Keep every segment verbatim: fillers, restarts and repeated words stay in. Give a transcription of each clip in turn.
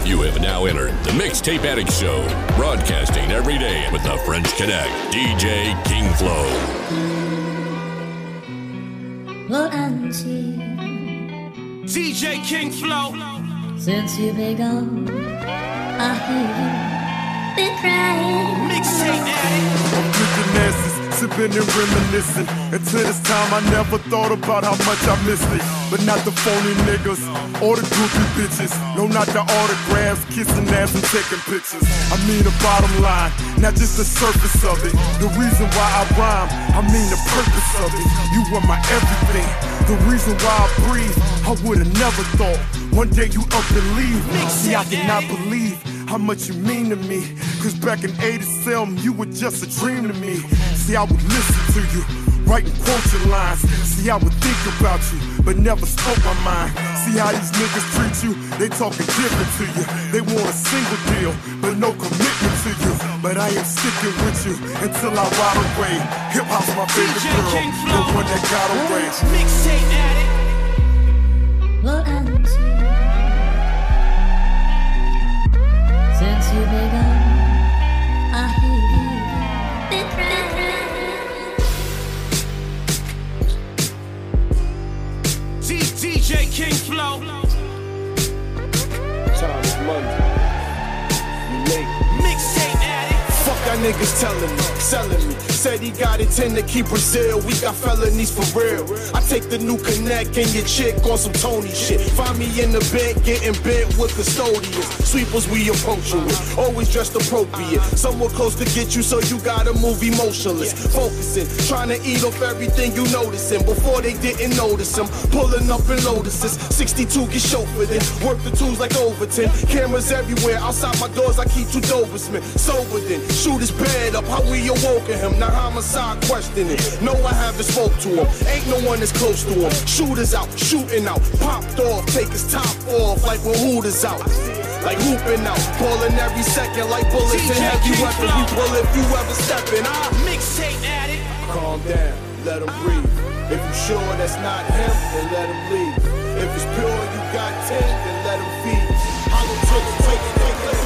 You have now entered the Mixtape Addict Show, broadcasting every day with the French Connect, D J King Flow. What until D J King Flow. Since you've been gone, I hear you been crying. Mixtape Addict. I'm drinking asses, sipping and reminiscing. Until this time I never thought about how much I missed it. But not the phony niggas or the groupie bitches. No, not the autographs, kissing ass and taking pictures. I mean the bottom line, not just the surface of it. The reason why I rhyme, I mean the purpose of it. You were my everything, the reason why I breathe. I would've never thought one day you up and leave. See, I cannot believe how much you mean to me. Cause back in eighty-seven, you were just a dream to me. See, I would listen to you, write and quote your lines. See, I would think about you, but never spoke my mind. See how these niggas treat you, they talking different to you. They want a single deal, but no commitment to you. But I am sticking with you until I ride away. Hip hop's my favorite girl, the one that got away. Mixtape Addict. What until since you've been gone, I hear you been crying. D DJ King Flow. Time is Monday. You late. Mixtape Addict. Fuck y'all niggas telling me, selling me. Said he got it ten to keep Brazil. We got felonies for real. I take the new Connect and your chick on some Tony shit. Find me in the bed getting bent with custodians. Sweepers we approach you with. Always dressed appropriate. Somewhere close to get you so you gotta move emotionless. Focusing, trying to eat off everything you noticing. Before they didn't notice him. Pulling up in Lotuses. sixty-two get chauffeured in. Work the tools like Overton. Cameras everywhere. Outside my doors I keep two Doberman. Sober then. Shoot his bed up. How we awoken him. Now homicide questioning. No, I haven't spoke to him. Ain't no one that's close to him. Shooters out, shooting out. Popped off, take his top off like when Hooters out. Like hooping out, pulling every second like bullets and heavy weapons. We pull if you ever steppin'. Ah, Mixtape Addict. calm down, let him breathe. If you sure that's not him, then let him leave. If it's pure, you got ten, then let him feed. Hollow tips, take it, take it, let him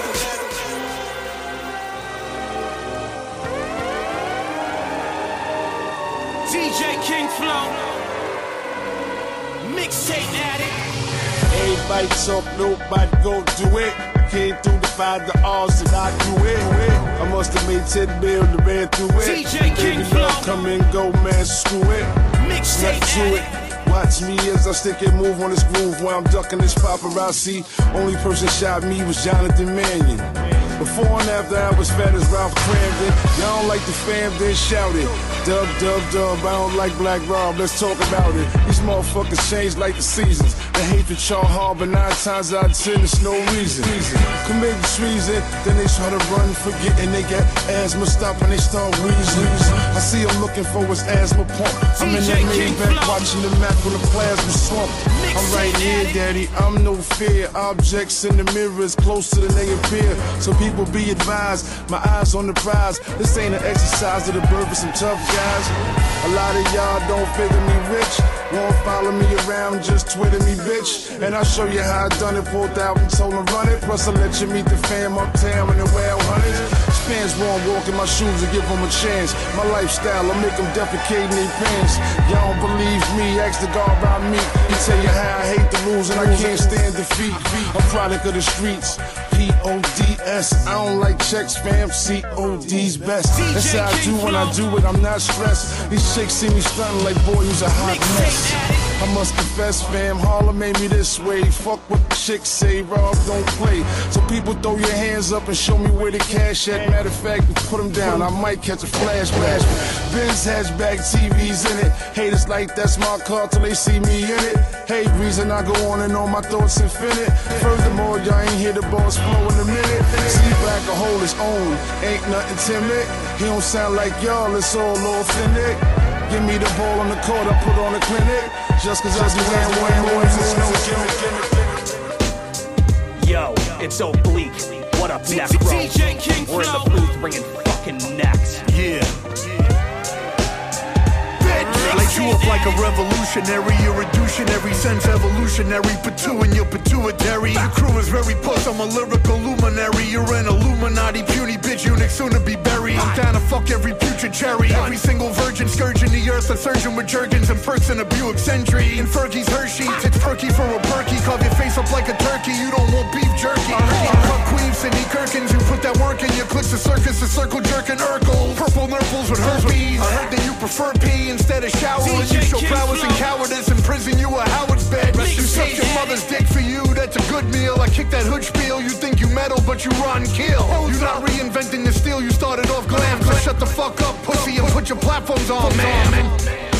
D J King Flow. Mixtape Addict. Everybody talk, nobody gon' do it. Came through to find the odds and I do it. I must have made ten mil to ran through it. D J King Baby, love, Flow. come and go, man, screw it. Mixtape Snap to it. Addict. Watch me as I stick and move on this groove while I'm ducking this paparazzi. Only person shot me was Jonathan Mannion. Before and after I was fat as Ralph Cramden. Y'all don't like the fam, then shout it. Dub, dub, dub, I don't like Black Rob, let's talk about it. These motherfuckers change like the seasons. The hatred y'all harbor nine times out of ten, it's no reason. Commit treason, then they try to run, forgetting they got asthma, stop when they start wheezing. I see him looking for his asthma pump. I'm in that main back watching the map on the plasma swamp. I'm right here, daddy, I'm no fear. Objects in the mirrors closer than they appear. So people be advised, my eyes on the prize. This ain't an exercise of the birth of some tough guys. A lot of y'all don't figure me rich. Won't follow me around, just Twitter me, bitch. And I'll show you how I done it. Pulled out and told them run it. Plus I'll let you meet the fam uptown in the wild hundreds. Fans won't walk in my shoes and give them a chance. My lifestyle, I'll make them defecate in their pants. Y'all don't believe me, ask the God about me. He tell you how I hate the lose and I can't stand defeat. I'm product of the streets. P O D S, I don't like checks, fam. C O D's best. That's how I do when I do it, I'm not stressed. These chicks see me stunning like, boy, you's a hot mess. I must confess, fam, Harlem made me this way. Fuck what the chicks say, Rob, don't play. So people throw your hands up and show me where the cash at. Matter of fact, put them down, I might catch a flashback. Benz hatchback, T Vs in it. Haters like that's my car till they see me in it. Hey, reason I go on and on, my thoughts infinite. Furthermore, y'all ain't hear the balls flow in a minute. See black a hold his own, ain't nothing timid. He don't sound like y'all, it's all authentic. Give me the ball on the court, I put on the clinic. Just cause I do wearing one more, it's no gimmick. Yo, it's Oblique. What up, neck bro? We're in the booth bringing fucking necks. Yeah. Like you up like a revolutionary. You're a douche-in-every sense, evolutionary. Put two in your pituitary. Your crew is very puss, I'm a lyrical luminary. You're an Illuminati, puny bitch, eunuch, soon to be buried. I'm down to fuck every putrid cherry. Every single virgin scourging the earth, a surgeon with Jergens and perks in a Buick Century. In Fergie's Hershey's, it's perky for a perky. Carve your face up like a turkey, you don't want beef jerky. Cut Queen, Sidney Kirkins, you put that work in. Your clicks a circus, a circle jerking Urkel. Purple nurples with herpes. I heard that you prefer pee instead of showering. You show prowess and cowardice, in prison you a Howard's bed. You suck your mother's dick for you, that's a good meal. I kick that hood spiel, you think you metal but you run kill. You're not reinventing the steel, you started off glam. So shut the fuck up, pussy, and put your platforms on, man.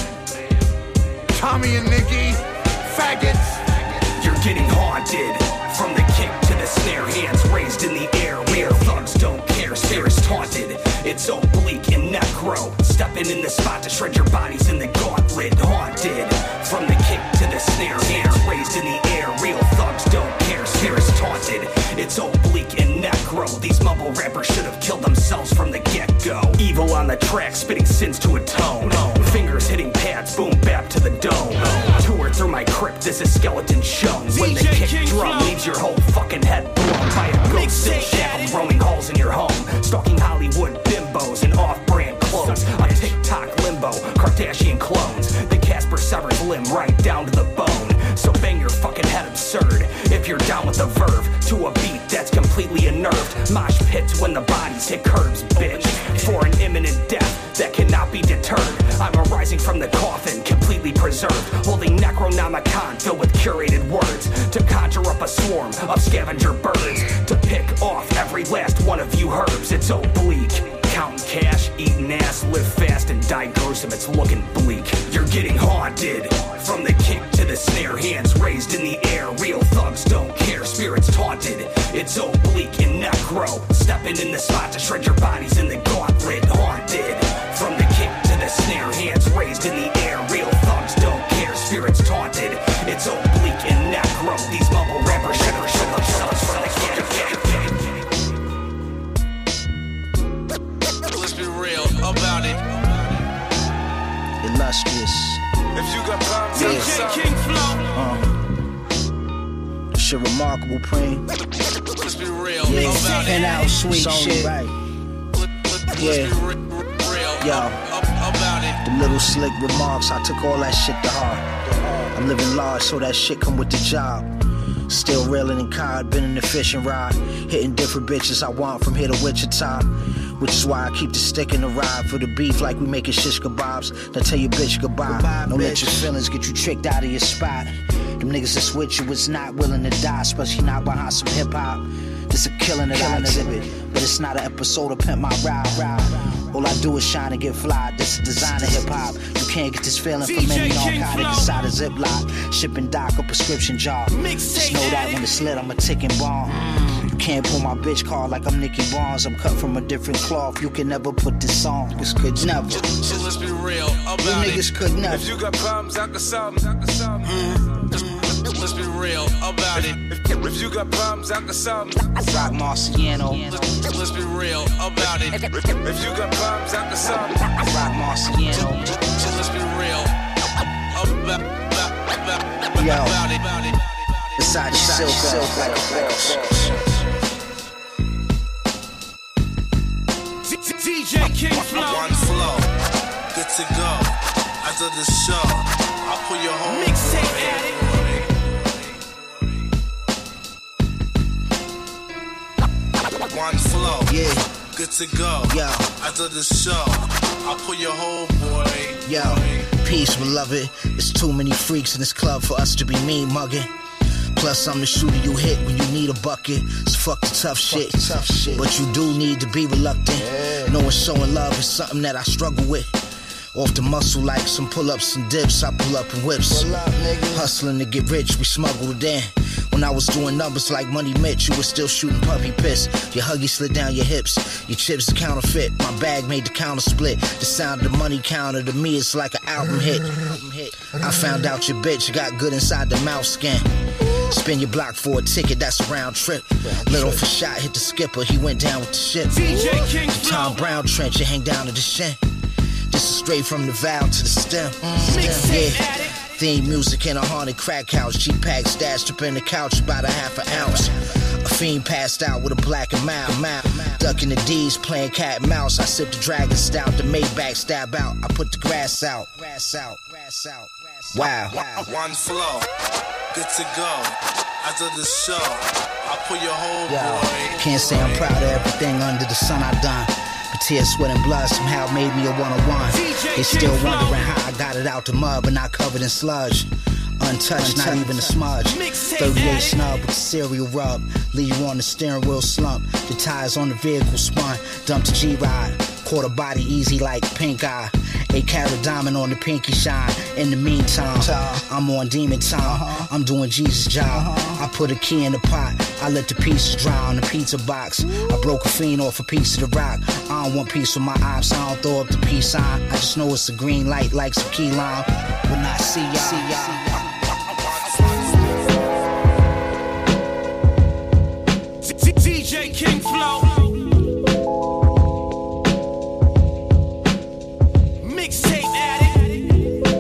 Tommy and Nikki, faggots. You're getting haunted. From the kick to the snare, hands raised in the air. Real thugs don't care, spirits taunted. It's oblique and necro. Stepping in the spot to shred your bodies in the gauntlet. Haunted. From the kick to the snare, hands raised in the air. Real thugs don't care, spirits taunted. It's oblique and necro. These mumble rappers should have killed themselves from the get-go. Evil on the track, spitting sins to a tone. Fingers hitting pads, boom bap to the dome. Tour through my crypt, this is skeleton shown. When the kick drum leaves your whole fucking head blown by a ghost still shackled, roaming halls in your home. Stalking Hollywood bimbos in off-brand clothes. A TikTok limbo, Kardashian clones. The Casper severs limb right down to the bone. So bang your fucking head absurd if you're down with the verve to a beat that's completely unnerved. Mosh pits when the bodies hit curbs, bitch. For an imminent death that cannot be deterred. I'm arising from the coffin, completely preserved, holding Necronomicon filled with curated words to conjure up a swarm of scavenger birds to pick off every last one of you herbs. It's oblique. Counting cash, eating ass, live fast and die gruesome, it's looking bleak. You're getting haunted. From the kick to the snare, hands raised in the air. Real thugs don't care, spirits taunted. It's oblique and necro. Stepping in the spot to shred your bodies in the gauntlet. Haunted. From the kick to the snare, hands raised in the air. Real thugs don't care, spirits taunted. It's oblique and necro. These mumble rappers should have shown themselves from the kick. About it. Illustrious. If you got problems, yeah. D J King Flow. Uh, shit remarkable, Preem. Let's be real. Yeah, about and it. out sweet shit. Right. Let, let, yeah. Let's be re- real. Yo. Up, up, about it. The little slick remarks, I took all that shit to heart. I'm living large, so that shit come with the job. Still reeling in cod, been in the fishing rod. Hitting different bitches I want from here to Wichita. Which is why I keep the stick in the ride for the beef like we making shish kebabs. Now tell your bitch goodbye. goodbye Don't bitch. Let your feelings get you tricked out of your spot. Them niggas that's with you is not willing to die, especially not behind some hip hop. This a killing that I exhibit, but it's not an episode of Pimp My Ride. Ride. All I do is shine and get fly. This is designer hip hop. You can't get this feeling from any narcotic inside a Ziploc. Shipping doc a prescription jar. Just know that when it's lit, I'm a ticking bomb. You can't pull my bitch card like I'm Nicky Barnes. I'm cut from a different cloth. You can never put this on. This could never. So let's be real about you niggas it. could never. If you got problems, I can solve them. Mm. Let's be real about it. If, if you got problems, I can solve them. Rock Marciano. Let's, let's be real about it. If you got problems, I can solve them. Rock Marciano. So let's be real about, about, about, Yo. about it. About it. Beside silk, silk like a boss. D J King Flow. One flow, good to go. After the show, I'll put your whole mixtape addict. One flow, yeah, good to go. Yo, after the show, I'll put your whole boy. Yo, peace, beloved. It's too many freaks in this club for us to be mean mugging. Plus, I'm the shooter you hit when you need a bucket. So fuck the tough, shit. The tough shit. But you do need to be reluctant. Yeah. Knowing showing love is something that I struggle with. Off the muscle like some pull-ups and dips, I pull up in whips. Pull up, hustling to get rich, we smuggled it in. When I was doing numbers like Money Mitch, you was still shooting puppy piss. Your huggy slid down your hips, your chips are counterfeit. My bag made the counter split. The sound of the money counter to me is like an album hit. I found out your bitch got good inside the mouth skin. Spin your block for a ticket, that's a round trip. Little for shot, hit the skipper, he went down with the ship. D J King the Tom Brown trench, you hang down to the shin. This is straight from the valve to the stem. stem yeah. Theme music in a haunted crack house. G-Pack stashed up in the couch, about a half an ounce. A fiend passed out with a black and mild mouth. Ducking the D's, playing cat and mouse. I sip the dragon stout, the Maybach stab out. I put the grass out, grass out, grass out. Wow. One flow, good to go. After the show, I put your whole boy. Can't say I'm proud of everything under the sun I done. But tears, sweat, and blood somehow made me a one-on-one. They still wondering how I got it out the mud, but not covered in sludge. Untouched, not even a smudge. thirty-eight snub with the cereal rub. Leave you on the steering wheel slump. The tires on the vehicle spun. Dumped the G-Ride. Quarter body easy like pink eye. Eight carat diamond on the pinky shine. In the meantime, I'm on demon time. I'm doing Jesus' job. I put a key in the pot. I let the pieces dry on the pizza box. I broke a fiend off a piece of the rock. I don't want peace with my ops. I don't throw up the peace sign. I just know it's a green light like some key lime. When I see y'all, see y'all. D J King Flow. Mixtape addict.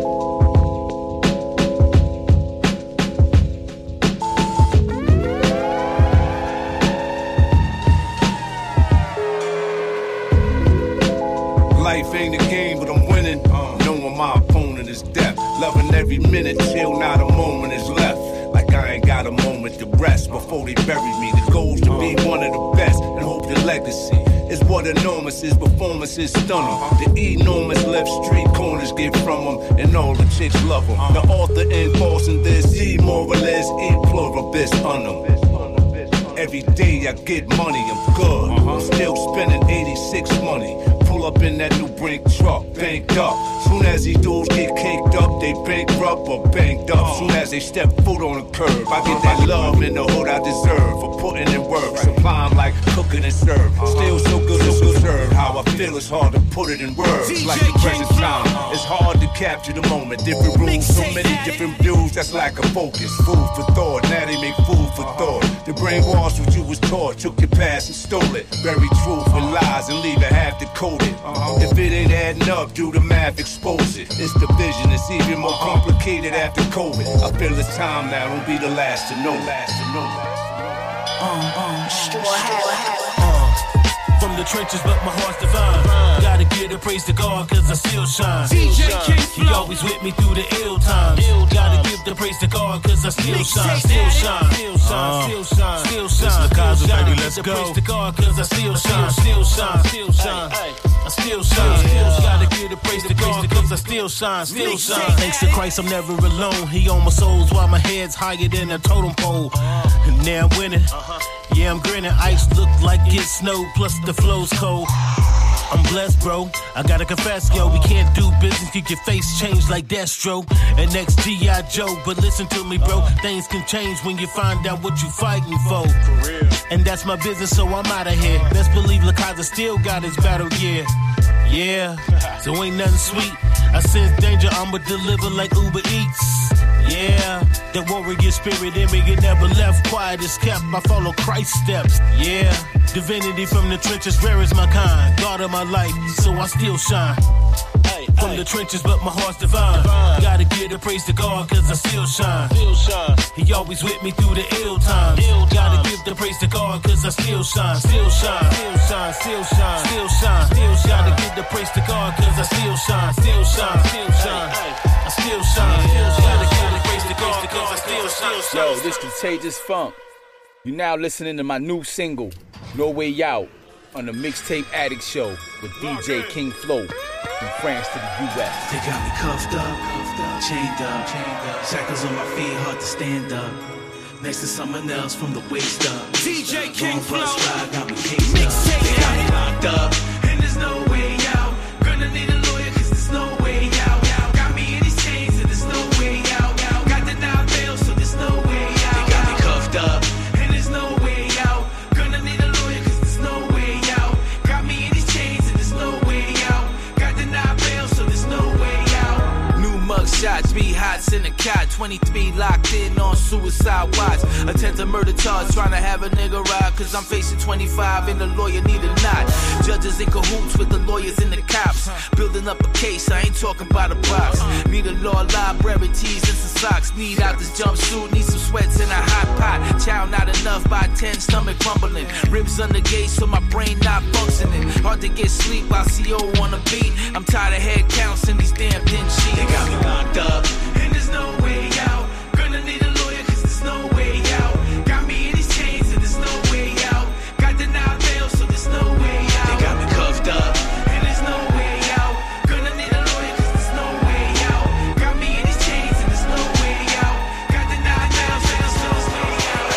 Life ain't a game, but I'm winning. Uh, knowing my opponent is death. Loving every minute till not a moment is left. Like I ain't got a moment to rest before they bury me. The goal's to be one of the best and hope the legacy is what enormous is. Performance is stunning. The enormous left street corners get from them, and all the chicks love them. The author enforcing this, E more or less, E pluribus unum. Every day I get money, I'm good. I'm still spending eighty-six money. Pull up in that new brink truck, banked up. Soon as these dudes get caked up, they bankrupt or banked up. Soon as they step foot on the curb, I get that love in the hood I deserve for putting in work. Supplying like cooking and serve. Still so good as deserve. How I feel it's hard to put it in words. Like the present time, it's hard to capture the moment. Different rules, so many different views. That's lack of focus. Food for thought, now they make food for thought. The brainwash what you was taught, took your past and stole it. Bury truth and lies and leave it half decoded. If it ain't adding up, do the math, expose it. It's the vision, it's even more complicated after COVID. I feel it's time now, don't be the last to know. Last to know. Um, um, uh, from the trenches, but my heart's divine. Gotta give the praise to God, cause I still shine. D J He always with me through the ill times. Gotta give the praise to God, cause I still shine. Still shine, still shine, still shine, still shine. Still shine. Let's go. Praise to God, cause I still shine. Still shine, still shine. I still shine. Gotta give the praise to God, cause I still shine. Still shine. Thanks to Christ, I'm never alone. He on my souls while my head's higher than a totem pole. And now I'm winning. Yeah, I'm grinning. Ice look like it snowed, plus the flow's cold. I'm blessed, bro. I gotta confess, yo, we can't do business. Get your face changed like Destro and X G I Joe. But listen to me, bro. Things can change when you find out what you fighting for. For real. And that's my business, so I'm out of here. Best believe Lakaza still got his battle gear. Yeah, so ain't nothing sweet. I sense danger, I'ma deliver like Uber Eats. Yeah, that warrior spirit in me, it never left. Quiet is kept, I follow Christ's steps. Yeah, divinity from the trenches, rare is my kind. God of my life, so I still shine. From the trenches, but my heart's divine. Gotta give the praise to God, cause I still shine. He always with me through the ill times. Gotta give the praise to God, cause I still shine. Still shine, still shine, still shine, still shine, still shine. Gotta give the praise to God, cause I still shine. Still shine, still shine, I still shine. Gotta give the praise to God, cause I still shine. Yo, this Contagious Funk. You now listening to my new single, No Way Out, on the Mixtape Addict Show with D J King Flow. From France to the U S They got me cuffed up, cuffed up, chained up, chained up. Shackles on my feet, hard to stand up. Next to someone else from the waist up. D J King Flow. Ride, got me cased up. They got me locked up, and there's no way out. Gonna need a lawyer, cause there's no way out. Got me in these chains, and there's no way out. Got denied bail, so there's no way out. They got me cuffed up, and there's no way out. Gonna need a lawyer, cause there's no way out. Got me in these chains, and there's no way out. Got denied bail, so there's no way out. New mug shots, three hots in the cot, twenty-three locked in on suicide watch. Attempt to murder charge, trying to have a nigga ride. Cause I'm facing twenty-five and the lawyer need a knot. Judges in cahoots with the lawyers and the cops. Building up a case, I ain't talking about a box. Need a law library, tees and some socks. Need out this jumpsuit, need some sweats and a hot pot. Chow not enough by ten, stomach crumbling. Ribs under gauge so my brain not functioning. Hard to get sleep while C O on the beat. I'm tired of head counts in these damn thin sheets. They got me locked up, and there's no way out. Gonna need a lawyer cause there's no way out. Got me in these chains and there's no way out. Got denied bail so there's no way out. They got me cuffed up, and there's no way out. Gonna need a lawyer cause there's no way out. Got me in these chains and there's no way out. Got denied bail so there's no way out.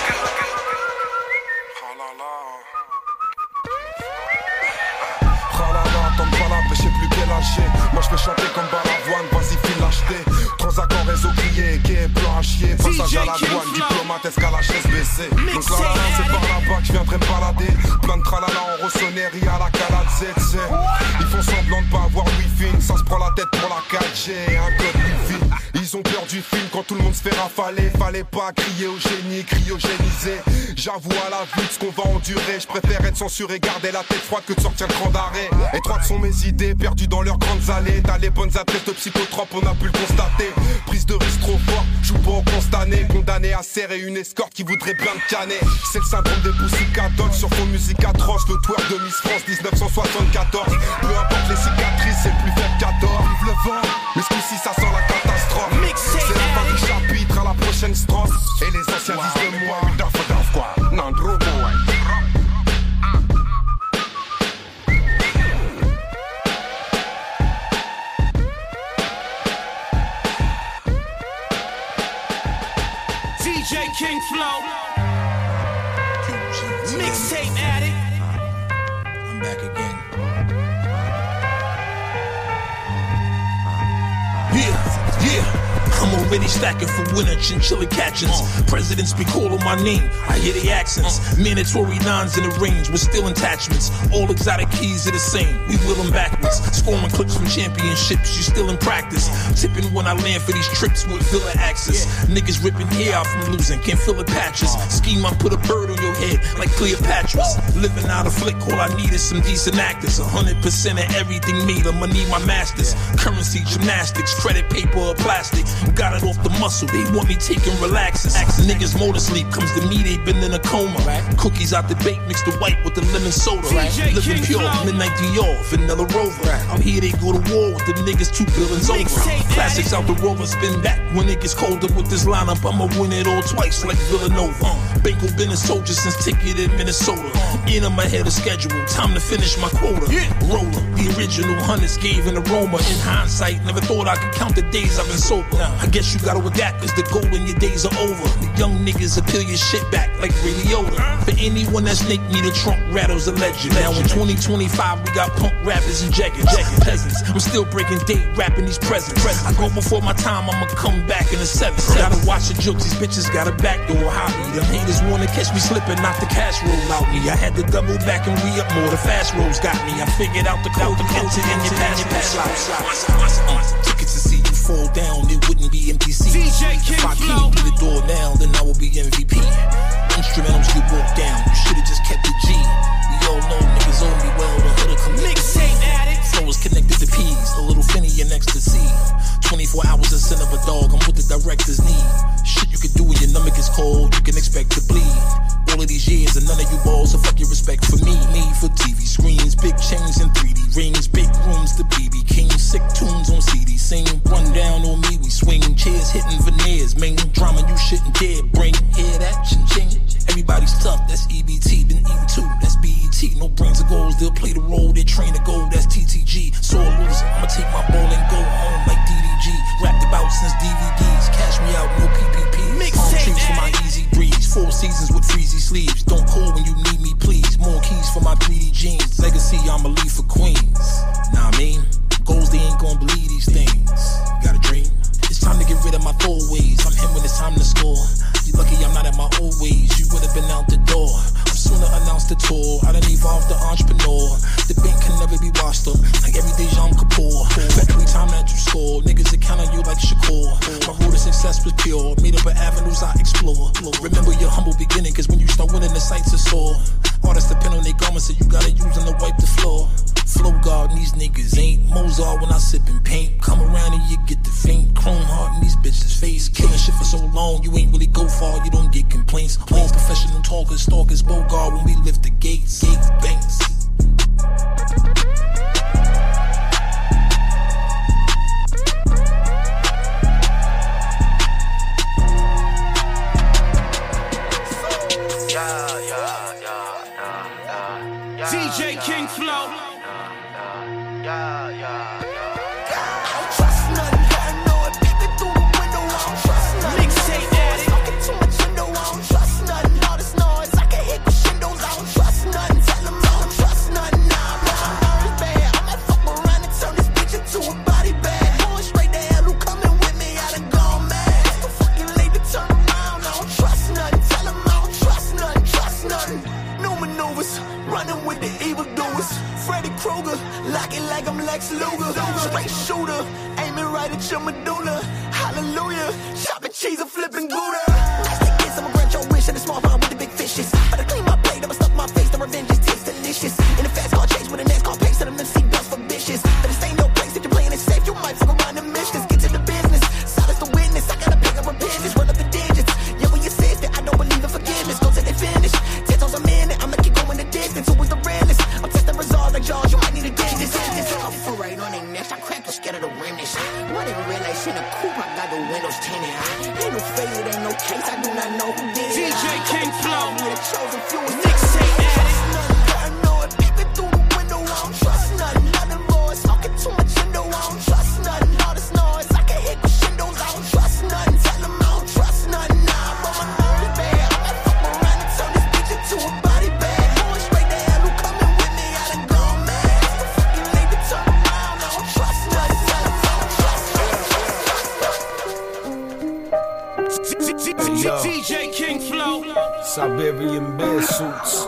Tralala, tombe pas là, je sais plus quel âge j'ai. Moi je fais chanter comme Balavoine, vas-y file l'acheter. Transac en réseau crié, gay, plan à chier. Passage à la douane, diplomate, escalage S B C. Donc là là, c'est par là-bas que je viendrai me balader. Plein de tralala en rossonnerie à la calade Z Z. Ils font semblant de pas avoir wifi, ça se prend la tête pour la quatre G. Un code wifi. Ils ont peur du film quand tout le monde se fait rafaler. Fallait pas crier au génie, cryogéniser. J'avoue à la vue de ce qu'on va endurer. Je préfère être censuré, garder la tête froide que de sortir le cran d'arrêt. Étroites sont mes idées, perdues dans leurs grandes allées. T'as les bonnes adresses de psychotropes, on a pu le constater. Prise de risque trop fort, joue pas au constané. Condamné à serrer une escorte qui voudrait bien te canner. C'est le syndrome des poussicatoles sur fond de musique atroce. Le twerk de Miss France dix-neuf cent soixante-quatorze. Peu importe les cicatrices, c'est le plus faible qu'adore. Vive le vent, mais ce coup-ci ça sent la catastrophe. C'est la fin du chapitre à la prochaine strophe. Et les anciens disent de moi une daffe daffe quoi. Non, trop ouais. D J King Flow, mixtape addict. I'm back again. Yeah, yeah. I'm already stacking for winter chinchilla catchings. Presidents be calling my name, I hear the accents. Mandatory nines in the range with steel attachments. All exotic keys are the same, we wheel them backwards. Scoring clips from championships, you still in practice. Tipping when I land for these trips with villa access. Niggas ripping hair out from losing, can't feel the patches. Scheme, I put a bird on your head like Cleopatra's. Living out a flick, all I need is some decent actors. A hundred percent of everything made, I'ma need my masters. Currency, gymnastics, credit paper or plastic. Got it off the muscle, they want me taking relaxes. Niggas motor sleep, comes to me, they been in a coma. Cookies out the bake, mix the white with the lemon soda. Living pure, midnight Dior, vanilla Rover. I'm here, they go to war with the niggas, two billings over. Classics out the Rover, spin back when it gets colder with this lineup. I'ma win it all twice like Villanova. Banco been a soldier since ticket in Minnesota. In on my head of schedule, time to finish my quota. Roller, the original hundreds gave an aroma. In hindsight, never thought I could count the days I've been sober. I guess you gotta adapt, cause the golden your days are over. The young niggas will peel your shit back like Ray Liotta. For anyone that snake me, the trunk rattles a legend. Now in twenty twenty-five, we got punk rappers and jagged peasants. I'm still breaking date, rapping these presents. I go before my time, I'ma come back in the seventh. Gotta watch the jokes, these bitches got a backdoor hobby. Them haters wanna catch me slipping, knock the cash roll out me. I had to double back and re-up more, the fast rolls got me. I figured out the code to enter in your pass. Tickets to see you fall down, it wouldn't be M P C. If I came through the door now, then I will be M V P. Instrumentals get walked down, you should've just kept the G. We all know niggas owe me well, the hood've collected. Mixtape addict. Flow is connected to P's, a little Finny and ecstasy. twenty-four hours a sin of a dog, I'm what the directors need. Shit you can do when your stomach is cold, you can expect to bleed. All of these years and none of you balls, so fuck your respect for me. Need for T V screens, big chains and three D rings, big rooms, the B B King, sick tunes on C D sing. Run down on me, we swing, chairs hitting veneers, man. Drama you shouldn't dare bring. Hear that, ching ching. Everybody's tough, that's E B T. Been eating too, that's B E T. No brains or goals, they'll play the role, they train to go, that's T T G. So a loser, I'ma take my ball and go home like D D G. Rapped about since D V Ds, cash me out, no P P Ps. Palm trees for my easy breeze, four seasons with freezy sleeves. Don't call when you need me, please. More keys for my three D jeans. Legacy, I'ma leave for Queens. Nah, I mean, goals, they ain't gonna believe these things. You got a dream? It's time to get rid of my throwaways. I'm him when it's time to score. You lucky I'm not at my old ways. You would've been out the door. I'm soon to announce the tour. I done evolved the entrepreneur. The bank can never be washed up. Like every day Jean Kapoor. For every time that you score, niggas are counting you like Shakur. My road to success was pure. Made up of avenues I explore. flow. Remember your humble beginning, cause when you start winning, the sights are sore. Artists depend on their garments, so you gotta use them to wipe the floor. Flow guard and these niggas ain't Mozart when I sip in paint. Come around and you get the faint. Chrome heart in these bitches' face. Killing shit for so long, you ain't really go far, you don't get complaints. All professional talkers, stalkers, Bogart when we lift the gates. Gates, banks. D J King Flow. Yeah, yeah, yeah. I don't trust nothing, I know it. Peeping through the window, I don't trust nothing. Mixtape addict. Talking too much window, I don't trust nothing. All this noise, I can hit crescendos, I don't trust nothing. Tell them I don't trust nothing. Nah, but my nerves bad. I might fuck around and turn this bitch into a body bag. Going straight to hell, who coming with me? I done gone mad. It's too fucking late to turn around. I don't trust nothing. Tell them I don't trust nothing. Trust nothing. New maneuvers, running with the evildoers. Freddy Krueger, lock it like I'm Lex Luger. Straight shooter, aiming right at your medulla. Hallelujah, chopping cheese and flipping Gouda. As the kids, I'ma grant your wish in a small pond with the big fishes. But I clean my plate, I'ma stuff my face, the revenge is taste delicious. In a fast car chase with a NASCAR pace, and them M C dust for vicious. But this ain't no place, if you're playing it safe, you might fuck around and miss this. Get to the business, silence the witness, I gotta pick up repentance, run up the digits. Yeah, when you say that I don't believe in forgiveness, go till they finish. Ten toes a minute, I'ma keep going the distance. Who was the realest? I'm testing results like Jaws, you might need a dentist. I'm for right on their necks, I crack the scared of the remnants. Running real life in a coupe, I got the windows tinted. Ain't no fade, ain't no case, I do not know who did it. D J King Flow. I'm the chosen few. Mixtape addict. I know it, peeping through the window, I don't trust nothing. Nothing boys, talking too much window, I don't trust nothing. All this noise, I can hit crescendos, I don't trust nothing. Tell them I don't trust nothing. Nah, but my nerves bad. I might fuck around and turn this bitch into a body bag. Going straight to hell, who coming with me? I done gone mad. It's too fucking late to turn around, I don't trust nothing. Tell them I don't trust Hey, yo. D J King Flow. Siberian bear suits.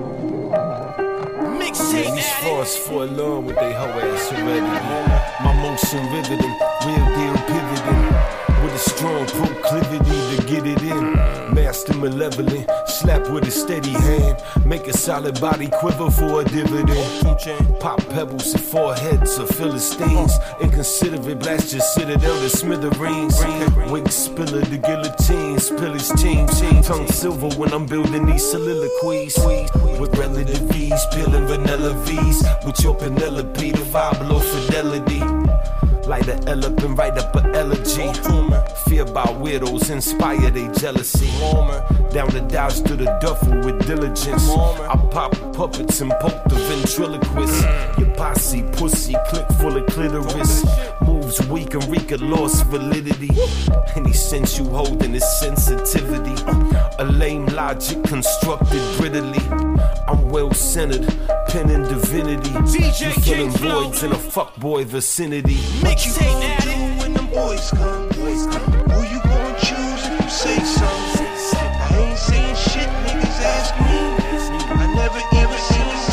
Mixtape These addict. force for alone with they hoe ass already. My motion riveting, real deal pivoting. With a strong proclivity to get it in. Master malevolent, slap with a steady hand. Make a solid body quiver for a dividend. Pop pebbles to foreheads of Philistines. Inconsiderate blast your citadel to smithereens. Wig spiller the guillotine, spill his team. Tongue silver when I'm building these soliloquies. With relative ease, peeling vanilla V's. With your Penelope, the vibe below fidelity. Light a elephant, write up an elegy. Fear by widows, inspire they jealousy. Down the dodge to the duffel with diligence. I pop puppets and poke the ventriloquist. Your posse, pussy, click full of clitoris. Moves weak and reek of lost validity. Any sense you hold in is sensitivity. A lame logic constructed prettily. I'm well centered, pen and divinity. D J You filling King Flow. voids in a fuckboy vicinity. Mixtape addict. When them boys come, who you gonna choose if you say so? I ain't saying shit, niggas ask me. I never ever seen you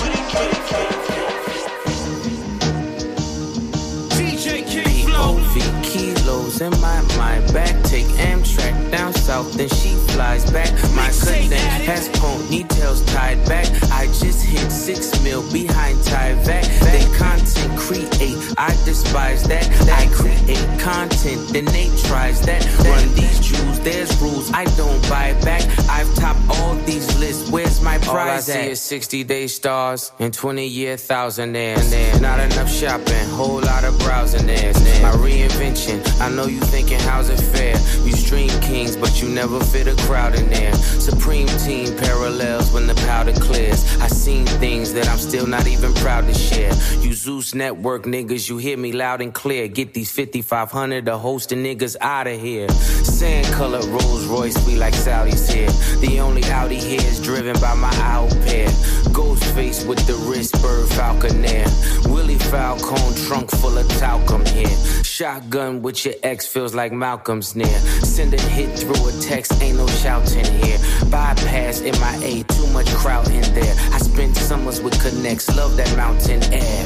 with a K K. D J King Flow. P O V kilos in my mind. Back, take Amtrak down south, then she flies back. My cousin has ponytails tied back. I just hit six mil behind Tyvek. They content create, I despise that. I create content, then they tries that. Run these jewels, there's rules I don't buy back. I've topped all these lists, where's my prize? All I see is sixty day stars and twenty year thousandaires. Not enough shopping, whole lot of browsing there. My reinvention, I know you thinking how's it fair? You stream kings, but you never fit a crowd in there. Supreme team parallels when the powder clears. I seen things that I'm still not even proud to share. You Zeus Network niggas, you hear me loud and clear. Get these fifty-five hundred to host the niggas out of here. Sand color Rolls Royce, we like Sally's here. The only Audi here is driven by my owl pair. Ghost face with the wrist, bird falconer. Willie Falcone, trunk full of talcum here. Shotgun with your ex feels like Malcolm's near. Send a hit through a text, ain't no shouting here. Bypass M I A, too much crowd in there. I spent summers with connects, love that mountain air.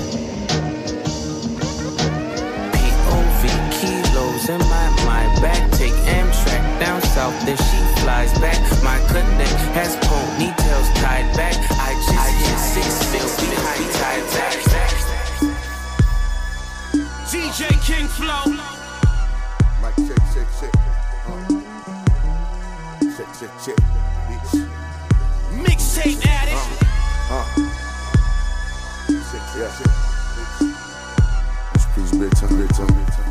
P O V kilos in my mind. Back, take Amtrak down south. south, then she flies back. My connect has ponytails tied back. I just I hit six mil behind tied back. D J King Flow. Mic check, check, check. Uh. Check, check, check. Bitch. Mixtape addict. Uh. uh. Check, check, check. Rest peace, big time, big time, big time.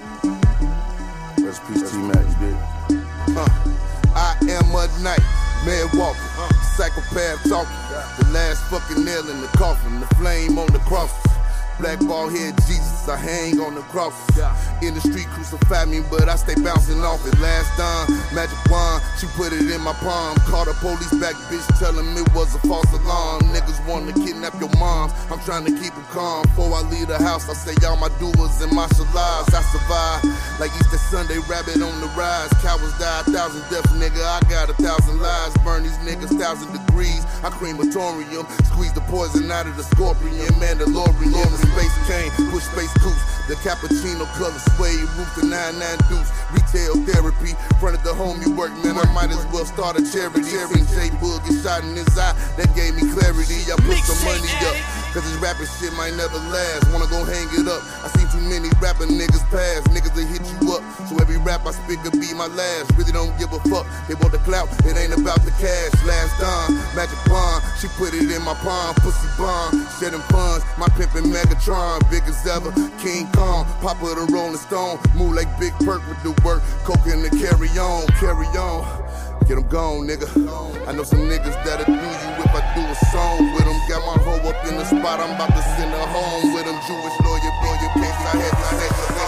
Rest peace, T-Max, bitch. Uh. I am a nightmare walking, uh. psychopath talking. The last fucking nail in the coffin, the flame on the cross. Black ball head Jesus, I hang on the cross. In the street crucify me, but I stay bouncing off it. Last time, magic wand, she put it in my palm. Called the police back, bitch, tell him it was a false alarm. Niggas wanna kidnap your moms, I'm trying to keep them calm. Before I leave the house, I say y'all my doers and martial lives. I survive, like Easter Sunday, rabbit on the rise. Cowards die, a thousand deaths, nigga, I got a thousand lives. Burn these niggas, thousand degrees. I crematorium, squeeze the poison out of the scorpion. Mandalorian, space cane, push space coops. The cappuccino color suede, roof the nine nine deuce. Retail therapy, front of the home you work, man, I might as well start a charity. Seen J Boog get shot in his eye, that gave me clarity. I put some money up, cause this rapping shit might never last. Wanna go hang it up, I seen too many rapping niggas pass. Niggas that hit you up, so every rap I spit could be my last. Really don't give a fuck, they want the clout, it ain't about the cash. Last time, magic wand, she put it in my palm. Pussy bomb, shedding puns, my pimpin' Megatron. Big as ever, King Kong, Papa the Rolling Stone. Move like Big Perk with the work, coking to carry on, carry on. Get them gone, nigga. I know some niggas that'll do you if I do a song with them. Got my hoe up in the spot, I'm about to send her home with them. Jewish lawyer, lawyer case, I had to take her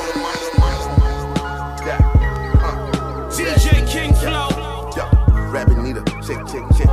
home. D J King Flow. Yo, rapping need a check, check, check.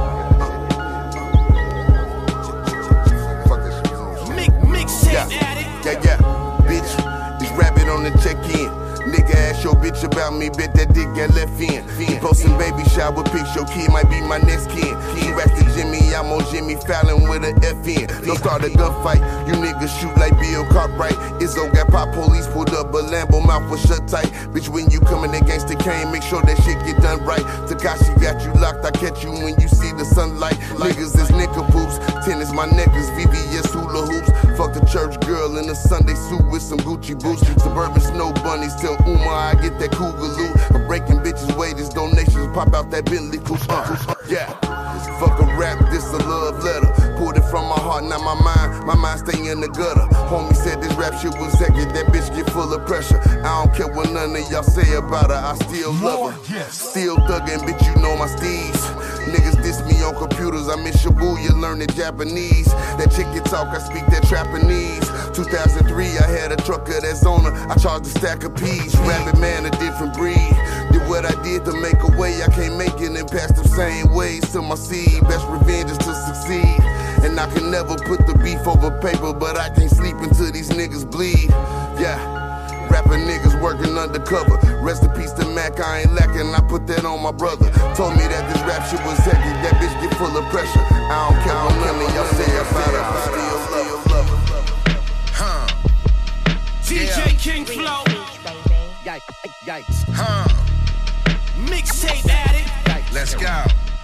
Mixtape addict. Yeah, yeah, bitch, this rapping on the check-in. Nigga ask your bitch about me, bet that dick got left in. He posting baby shower pics, your kid might be my next kin. He racks to Jimmy, I'm on Jimmy Fallon with a F in. Don't start a gunfight, you niggas shoot like Bill Cartwright. Izzo got pop police pulled up, but Lambo mouth was shut tight. Bitch, when you coming against the cane, make sure that shit get done right. Takashi got you locked, I catch you when you see the sunlight. Niggas is knickerpoops, tennis my necklace, V V S hula hoops. Fuck the church girl in a Sunday suit with some Gucci boots. Suburban snow bunnies, tell Umar I get that cougar loot. I'm breaking bitches' wages, donations, pop out that Bentley coupe. Uh, yeah, fuck a rap, this a love letter. Pulled it from my heart, not my mind. My mind stay in the gutter. Homie said this rap shit was second, that bitch get full of pressure. I don't care what none of y'all say about her, I still love her. Still thuggin', bitch, you know my steez. Niggas diss me on computers, I miss Shibuya learning Japanese. That chicken talk, I speak that Japanese. two thousand three, I had a trucker that's on her, I charged a stack of peas. Rabbit man, a different breed. Did what I did to make a way, I can't make it and pass the same ways to my seed. Best revenge is to succeed. And I can never put the beef over paper, but I can't sleep until these niggas bleed. Yeah. Rapping niggas working undercover. Rest in peace to Mac, I ain't lacking, I put that on my brother. Told me that this rap shit was hectic, that bitch get full of pressure. I don't care what none of y'all say about her, I still love her. Huh. D J King Flow. Yikes, yikes. Huh. Mixtape addict. Let's go.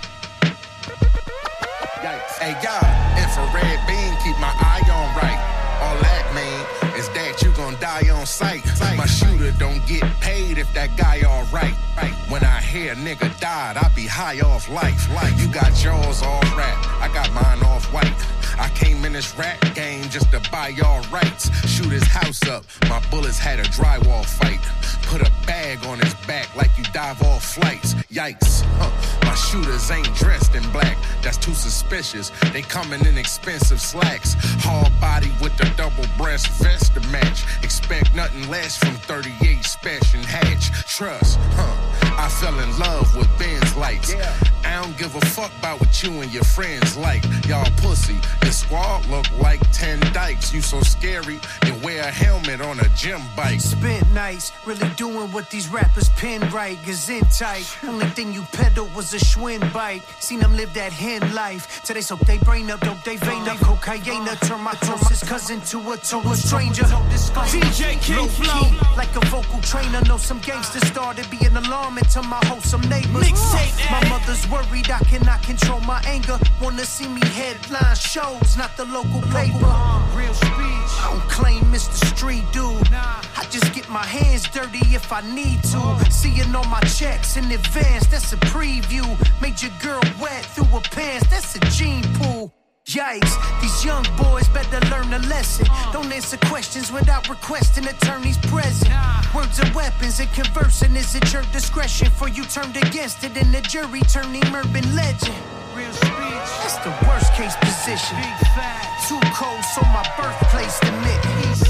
Yikes. Hey, y'all, infrared beam, keep my eye on right. All that mean is that you gon' die on sight. My shooter don't get paid if that guy alright. When I hear nigga died, I be high off life. Like you got yours all rap, I got mine off white. I came in this rap game just to buy y'all rights. Shoot his house up, my bullets had a drywall fight. Put a bag on his back like you dive off flights. Yikes, huh. My shooters ain't dressed in black, that's too suspicious. They coming in expensive slacks. Hard body with the double breast vest to match. Expect nothing less from thirty-eight special hatch. Trust, huh? I fell in love with Benz lights. I don't give a fuck about what you and your friends like. Y'all pussy. Your squad look like ten dykes. You so scary, you wear a helmet on a gym bike. Spent nights really doing what these rappers pen right. Gesundheit. Only thing you peddled was a Schwinn bike. Seen them live that hen life. Till they soak they brain up, dope they vein up. Cocaine turn my closest cousin to a total stranger. D J King Flow. Like a vocal trainer. Know some gangsters started being alarming to my wholesome neighbors. Mixtape My mother's worried I cannot control my anger. Wanna see me headline shows, not the local paper. Real speech. I don't claim Mister Street Dude. I just get my hands dirty if I need to. Seeing all my checks in advance, that's a preview. Made your girl wet through her pants, that's a gene pool. Yikes, these young boys better learn a lesson. Don't answer questions without requesting attorneys present. Words are weapons and conversing is at your discretion. For you turned against it and the jury turned him urban legend. Real speech. That's the worst case position. Too cold, so my birthplace admit.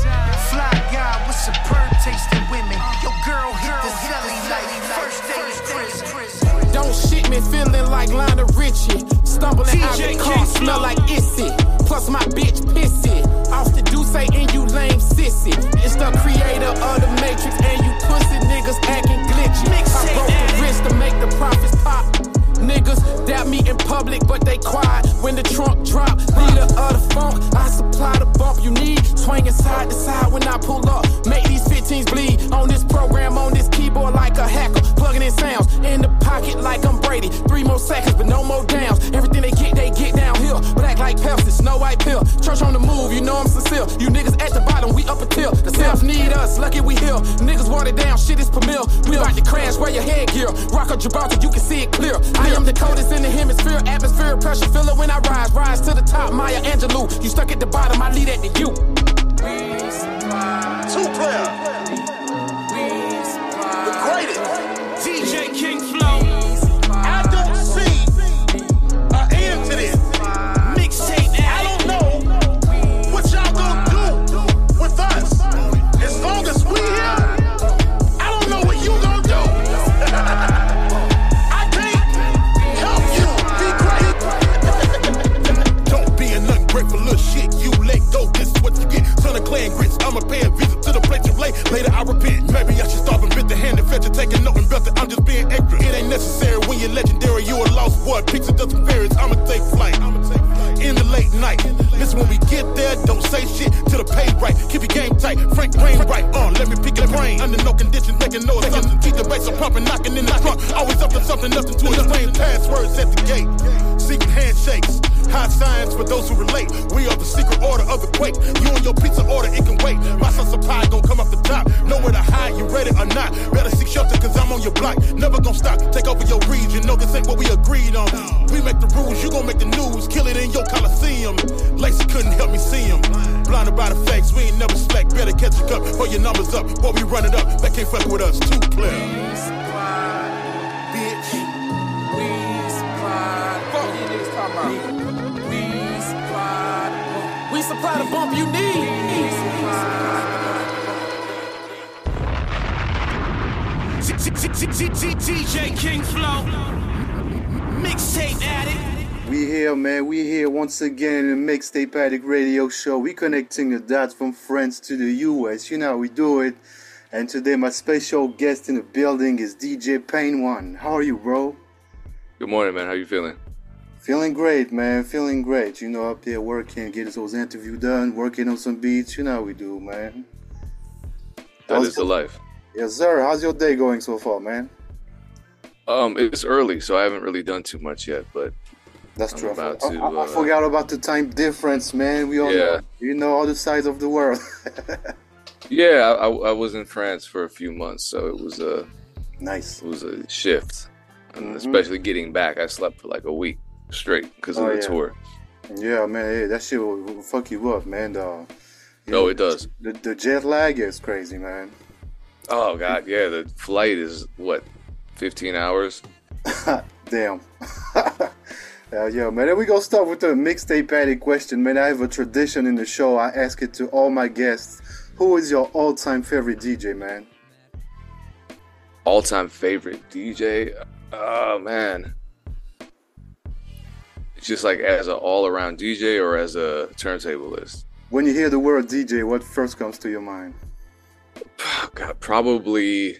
Fly guy with superb tasting women. Your girl hit the celly like first day is Chris. Don't shit me feeling like Lionel Richie. Stumbling out the car, smell like Issy. Plus my bitch pissy. Off the Duce and you lame sissy. It's the creator of the Matrix and you pussy niggas acting glitchy. I broke the wrist to make the profits pop. Niggas dap me in public, but they quiet when the trunk drop. Leader of the funk, I supply the bump you need. Swinging side to side when I pull up. Make these fifteens bleed on this program, on this keyboard like a hacker. Plugging in sounds in the pocket like I'm Brady. Three more seconds, but no more downs. Everything they get, they get downhill. Black like Pepsi, Snow White pill. Church on the move, you know I'm sincere. You niggas at the bottom, we up a till. The self need us, lucky we here. Niggas water down, shit is per mil. We about to crash, wear your headgear. Rock a Gibraltar, you can see it clear. I am the coldest in the hemisphere. Atmosphere, pressure, feel it when I rise. Rise to the top, Maya Angelou. You stuck at the bottom, I lead at the you. Two player. The greatest. D J King Flow. I don't see an end to this. Mixtape. I don't know what y'all gonna do with us. As long as we here, I don't know what you gonna do. I can't help you be great. Don't be an ungrateful little shit. You let go. This is what you get. Son of clan grits. I'ma pay a visit to the place you lay. Later I repent. Maybe I should stop and bit the hand and fetch it. Taking note and belt it. I'm just being extra. It ain't necessary when you're legendary. You a lost boy. Picture doesn't fairies. I'ma take flight. In the late night. Listen, when we get there, don't say shit till the pay right. Keep your game tight. Frank brain right. Uh, let me pick your brain. Under no conditions, making no assumptions. Keep the bass up pumping, knocking in the trunk. Always up to something, nothing to explain. Passwords at the gate. Secret handshakes. High science for those who relate. We are the secret order of the quake. You and your pizza order, it can wait. My son's supply gon' come up the top. Know where to hide, you ready or not. Better seek shelter, cause I'm on your block. Never gon' stop, take over your region. No, this ain't what we agreed on. We make the rules, you gon' make the news. Kill it in your coliseum. Lacey couldn't help me see him. Blinded by the facts, we ain't never slack. Better catch a cup, pull your numbers up. While we run it up, they can't fuck with us. Two players. Bitch. We supply. Fuck you niggas talking about. We supply. We supply the bump you need. D J King Flow. Mixtape Addict. We here, man. We here once again in the Mixtape Addict Radio Show. We connecting the dots from France to the U S. You know how we do it. And today my special guest in the building is D J Pain One. How are you, bro? Good morning, man. How you feeling? Feeling great, man. Feeling great. You know, up there working, getting those interviews done, working on some beats. You know how we do, man. That How's is the life. Yes, sir. How's your day going so far, man? Um, it's early, so I haven't really done too much yet, but that's I'm true. About I, to, I, I uh, forgot about the time difference, man. We all yeah. know, you know, all the sides of the world. Yeah, I, I was in France for a few months, so it was a nice. It was a shift, and Mm-hmm. especially getting back, I slept for like a week straight because of Oh, the yeah. tour. Yeah, man. Hey, that shit will, will fuck you up, man. Uh, you No, it does. The, the jet lag is crazy, man. Oh God, yeah, the flight is what, fifteen hours? Damn. Uh, yeah, man. Then we gonna start with the mixtape addict question, man. I have a tradition in the show. I ask it to all my guests. Who is your all-time favorite D J, man? All-time favorite D J? Oh man, Just like as an all-around D J or as a turntablist? When you hear the word D J, what first comes to your mind? God, probably,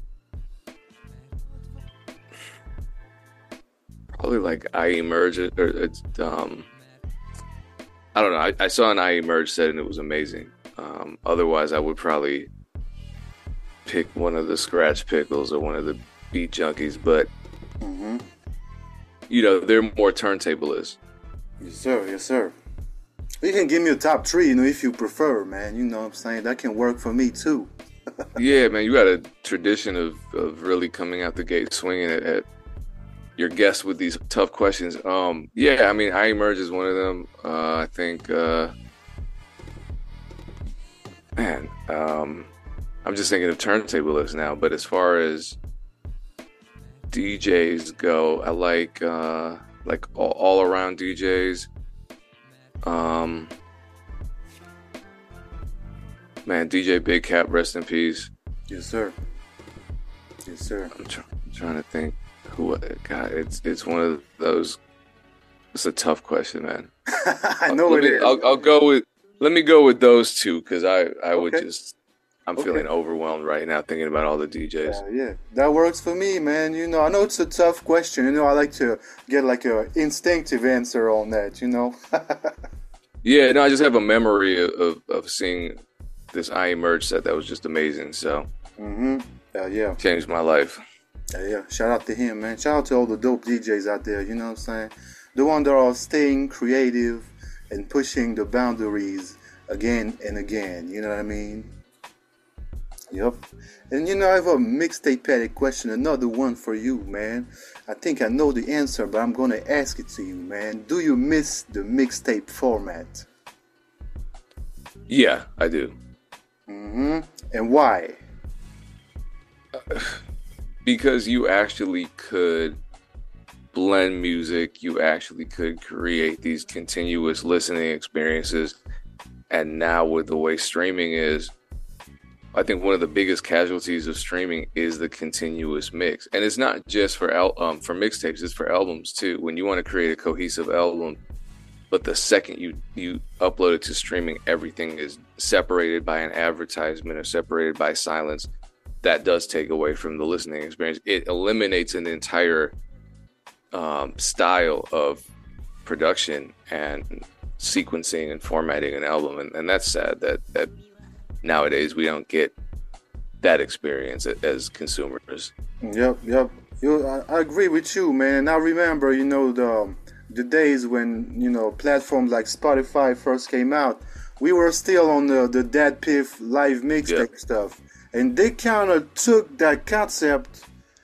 probably like I Emerge or it's um, I don't know. I, I saw an I Emerge set and it was amazing. Um, otherwise, I would probably pick one of the Scratch Pickles or one of the Beat Junkies, but mm-hmm. you know, they're more turntablists. Yes, sir. Yes, sir. You can give me a top three, you know, if you prefer, man. You know what I'm saying? That can work for me, too. Yeah, man, you got a tradition of, of really coming out the gate swinging at, at your guests with these tough questions. Um, yeah, I mean, I Emerge is one of them. Uh, I think, uh, man, um, I'm just thinking of turntablists now, but as far as D Js go, I like uh, like all, all around D Js. Um, man, D J Big Cap, rest in peace. Yes, sir. Yes, sir. I'm, try- I'm trying to think who. God, it's it's one of those. It's a tough question, man. I know let it me, is. I'll, I'll go with. Let me go with those two because I I Okay. would just. I'm Okay. feeling overwhelmed right now thinking about all the D Js. Yeah, yeah, that works for me, man. You know, I know it's a tough question. You know, I like to get like a instinctive answer on that. You know. Yeah, no, I just have a memory of, of, of seeing this I Emerge set that was just amazing. So, mm-hmm. Yeah, yeah. changed my life. Yeah, yeah. Shout out to him, man. Shout out to all the dope D Js out there. You know what I'm saying? The one that are staying creative and pushing the boundaries again and again. You know what I mean? Yep. And you know, I have a mixtape paddock question, another one for you, man. I think I know the answer, but I'm gonna ask it to you, man. Do you miss the mixtape format? Yeah, I do. Mm-hmm. And why? Because you actually could blend music, you actually could create these continuous listening experiences. And now with the way streaming is, I think one of the biggest casualties of streaming is the continuous mix. And it's not just for al- um, for mixtapes, it's for albums too. When you want to create a cohesive album, but the second you, you upload it to streaming, everything is separated by an advertisement or separated by silence. That does take away from the listening experience. It eliminates an entire um, style of production and sequencing and formatting an album. And, and that's sad that, that nowadays we don't get that experience as consumers. Yep, yep. You, I, I agree with you, man. And I remember, you know, the the days when, you know, platforms like Spotify first came out. We were still on the the Dad Piff live mixtape Yep. stuff, and they kind of took that concept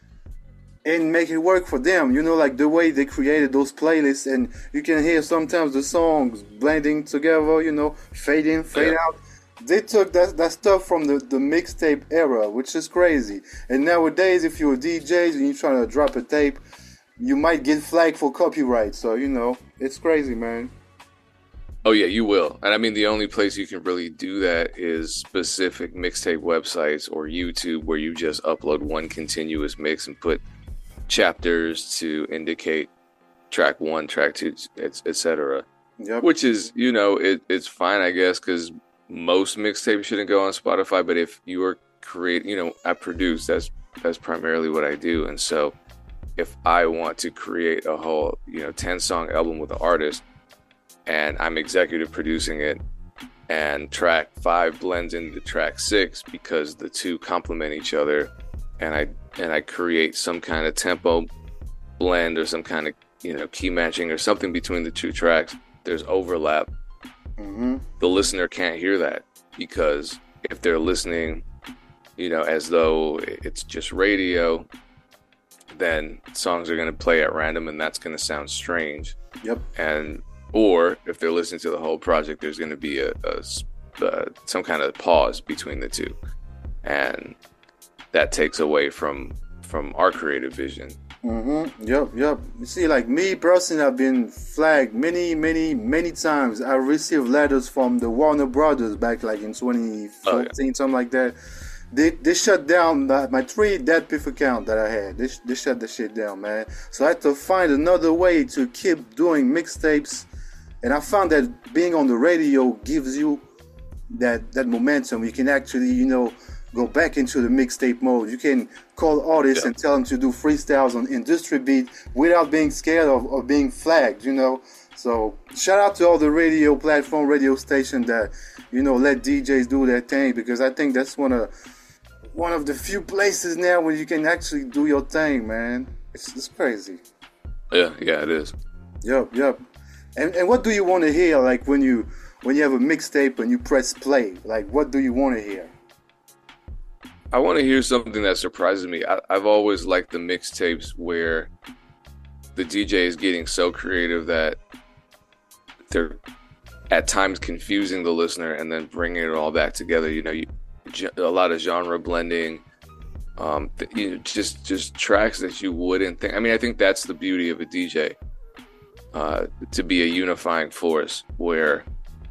and make it work for them. You know, like the way they created those playlists, and you can hear sometimes the songs blending together. You know, fade in, fade Yeah. out. They took that, that stuff from the, the mixtape era, which is crazy. And nowadays, if you're a D J and you're trying to drop a tape, you might get flagged for copyright. So, you know, it's crazy, man. Oh yeah, you will. And I mean, the only place you can really do that is specific mixtape websites or YouTube, where you just upload one continuous mix and put chapters to indicate track one, track two, et cetera. Yep. Which is, you know, it, it's fine, I guess, because most mixtapes shouldn't go on Spotify. But if you are create, you know, I produce. That's that's primarily what I do. And so, if I want to create a whole, you know, ten song album with an artist, and I'm executive producing it, and track five blends into track six because the two complement each other, and I and I create some kind of tempo blend or some kind of, you know, key matching or something between the two tracks. There's overlap. Mm-hmm. The listener can't hear that, because if they're listening, you know, as though it's just radio, then songs are going to play at random, and that's going to sound strange. Yep. And or if they're listening to the whole project, there's going to be a, a uh, some kind of pause between the two, and that takes away from from our creative vision. Mm-hmm. Yep, yep. You see, like me personally, I've been flagged many, many, many times. I received letters from the Warner Brothers back like in twenty fourteen, Oh, yeah. something like that. they they shut down my, my three DatPiff account that I had. They they shut the shit down, man. So I had to find another way to keep doing mixtapes, and I found that being on the radio gives you that that momentum. You can actually, you know, go back into the mixtape mode. You can call artists yeah. and tell them to do freestyles on industry beat without being scared of, of being flagged, you know. So shout out to all the radio platform, radio station that, you know, let D Js do their thing, because I think that's one of one of the few places now where you can actually do your thing, man. It's, it's crazy. Yeah, yeah, it is. Yep, yep. And and what do you want to hear, like when you when you have a mixtape and you press play? Like, what do you want to hear? I want to hear something that surprises me. I, I've always liked the mixtapes where the D J is getting so creative that they're at times confusing the listener and then bringing it all back together. You know, you, a lot of genre blending, um, you know, just just tracks that you wouldn't think. I mean, I think that's the beauty of a D J, uh, to be a unifying force where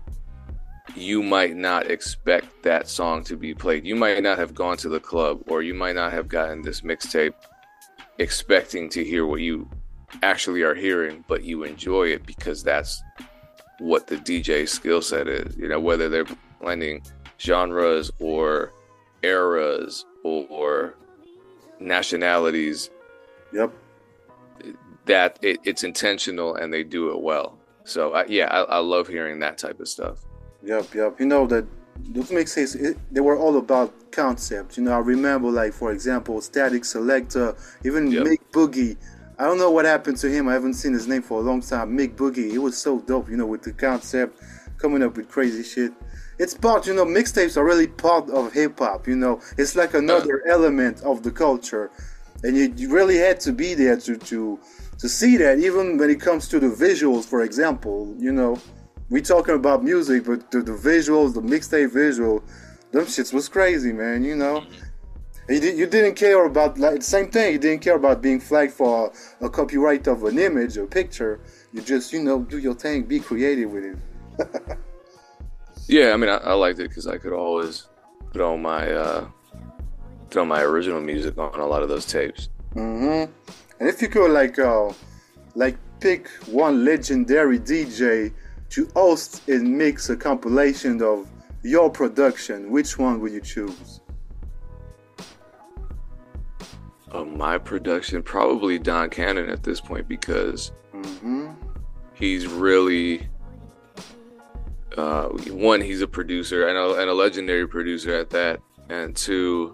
you might not expect that song to be played. You might not have gone to the club, or you might not have gotten this mixtape expecting to hear what you actually are hearing, but you enjoy it because that's what the D J skill set is. You know, whether they're blending genres or eras or nationalities. Yep. That it, it's intentional and they do it well. So I, yeah, I, I love hearing that type of stuff. Yep, yep. You know that those mixtapes, it, they were all about concept. You know, I remember, like, for example, Static Selector, even yep. Mick Boogie. I don't know what happened to him. I haven't seen his name for a long time. Mick Boogie. It was so dope, you know, with the concept, coming up with crazy shit. It's part, you know, mixtapes are really part of hip hop. You know, it's like another uh. element of the culture, and you, you really had to be there to to to see that. Even when it comes to the visuals, for example, you know. We talking about music, but the, the visuals, the mixtape visual, them shits was crazy, man, you know? And you, you didn't care about, like, same thing, you didn't care about being flagged for a, a copyright of an image or picture. You just, you know, do your thing, be creative with it. Yeah, I mean, I, I liked it because I could always throw my, uh, throw my original music on a lot of those tapes. Mm-hmm. And if you could, like, uh, like, pick one legendary D J to host and mix a compilation of your production, which one would you choose? Of my production, probably Don Cannon at this point, because mm-hmm. he's really uh, one, he's a producer and a, and a legendary producer at that, and two,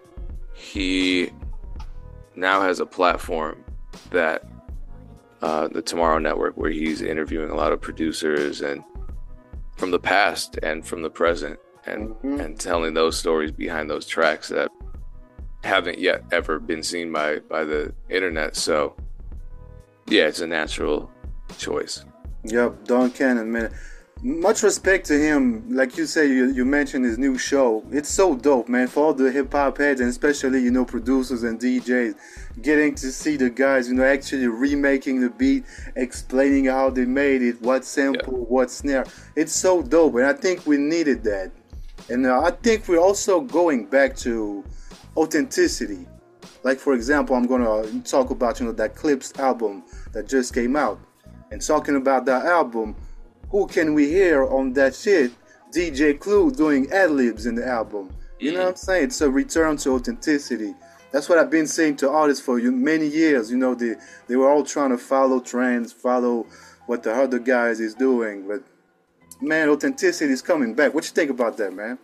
he now has a platform that Uh, the Tomorrow Network, where he's interviewing a lot of producers and from the past and from the present, and mm-hmm. and telling those stories behind those tracks that haven't yet ever been seen by by the internet. So yeah, it's a natural choice. Yep, Don Cannon, man. Much respect to him. Like you say, you, you mentioned his new show. It's so dope, man. For all the hip hop heads, and especially, you know, producers and D Js, getting to see the guys, you know, actually remaking the beat, explaining how they made it, what sample, yeah. what snare. It's so dope, and I think we needed that. And uh, I think we're also going back to authenticity. Like, for example, I'm gonna talk about, you know, that Clips album that just came out, and talking about that album. Who can we hear on that shit? D J Clue doing ad-libs in the album. You know what I'm saying? It's a return to authenticity. That's what I've been saying to artists for many years. You know, they, they were all trying to follow trends, follow what the other guys is doing. But, man, authenticity is coming back. What you think about that, man?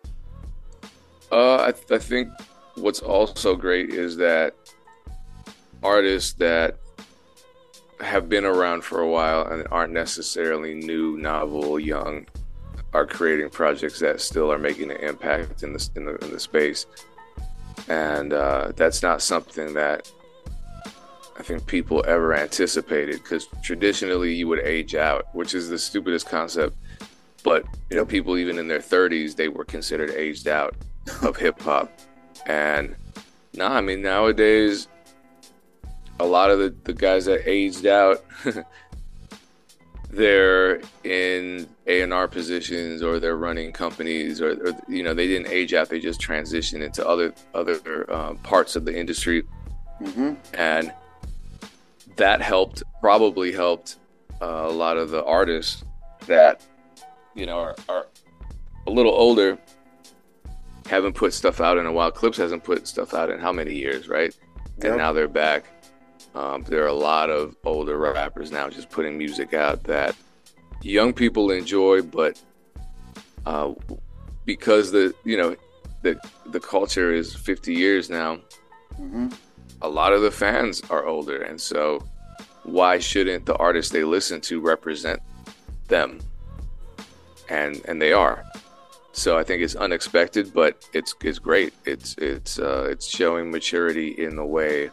Uh, I, th- I think what's also great is that artists that have been around for a while and aren't necessarily new, novel, young, are creating projects that still are making an impact in the in the, in the space, and uh, that's not something that I think people ever anticipated, because traditionally you would age out, which is the stupidest concept. But you know, people even in their thirties, they were considered aged out of hip hop, and nah, I mean nowadays. A lot of the, the guys that aged out, they're in A and R positions, or they're running companies, or, or you know, they didn't age out. They just transitioned into other other um, parts of the industry, mm-hmm. and that helped, probably helped uh, a lot of the artists that, you know, are, are a little older, haven't put stuff out in a while. Clips hasn't put stuff out in how many years, right? Yep. And now they're back. Um, there are a lot of older rappers now just putting music out that young people enjoy, but uh, because the you know the the culture is fifty years now, mm-hmm. a lot of the fans are older, and so why shouldn't the artists they listen to represent them? And and they are. So I think it's unexpected, but it's it's great. It's it's uh, it's showing maturity in the way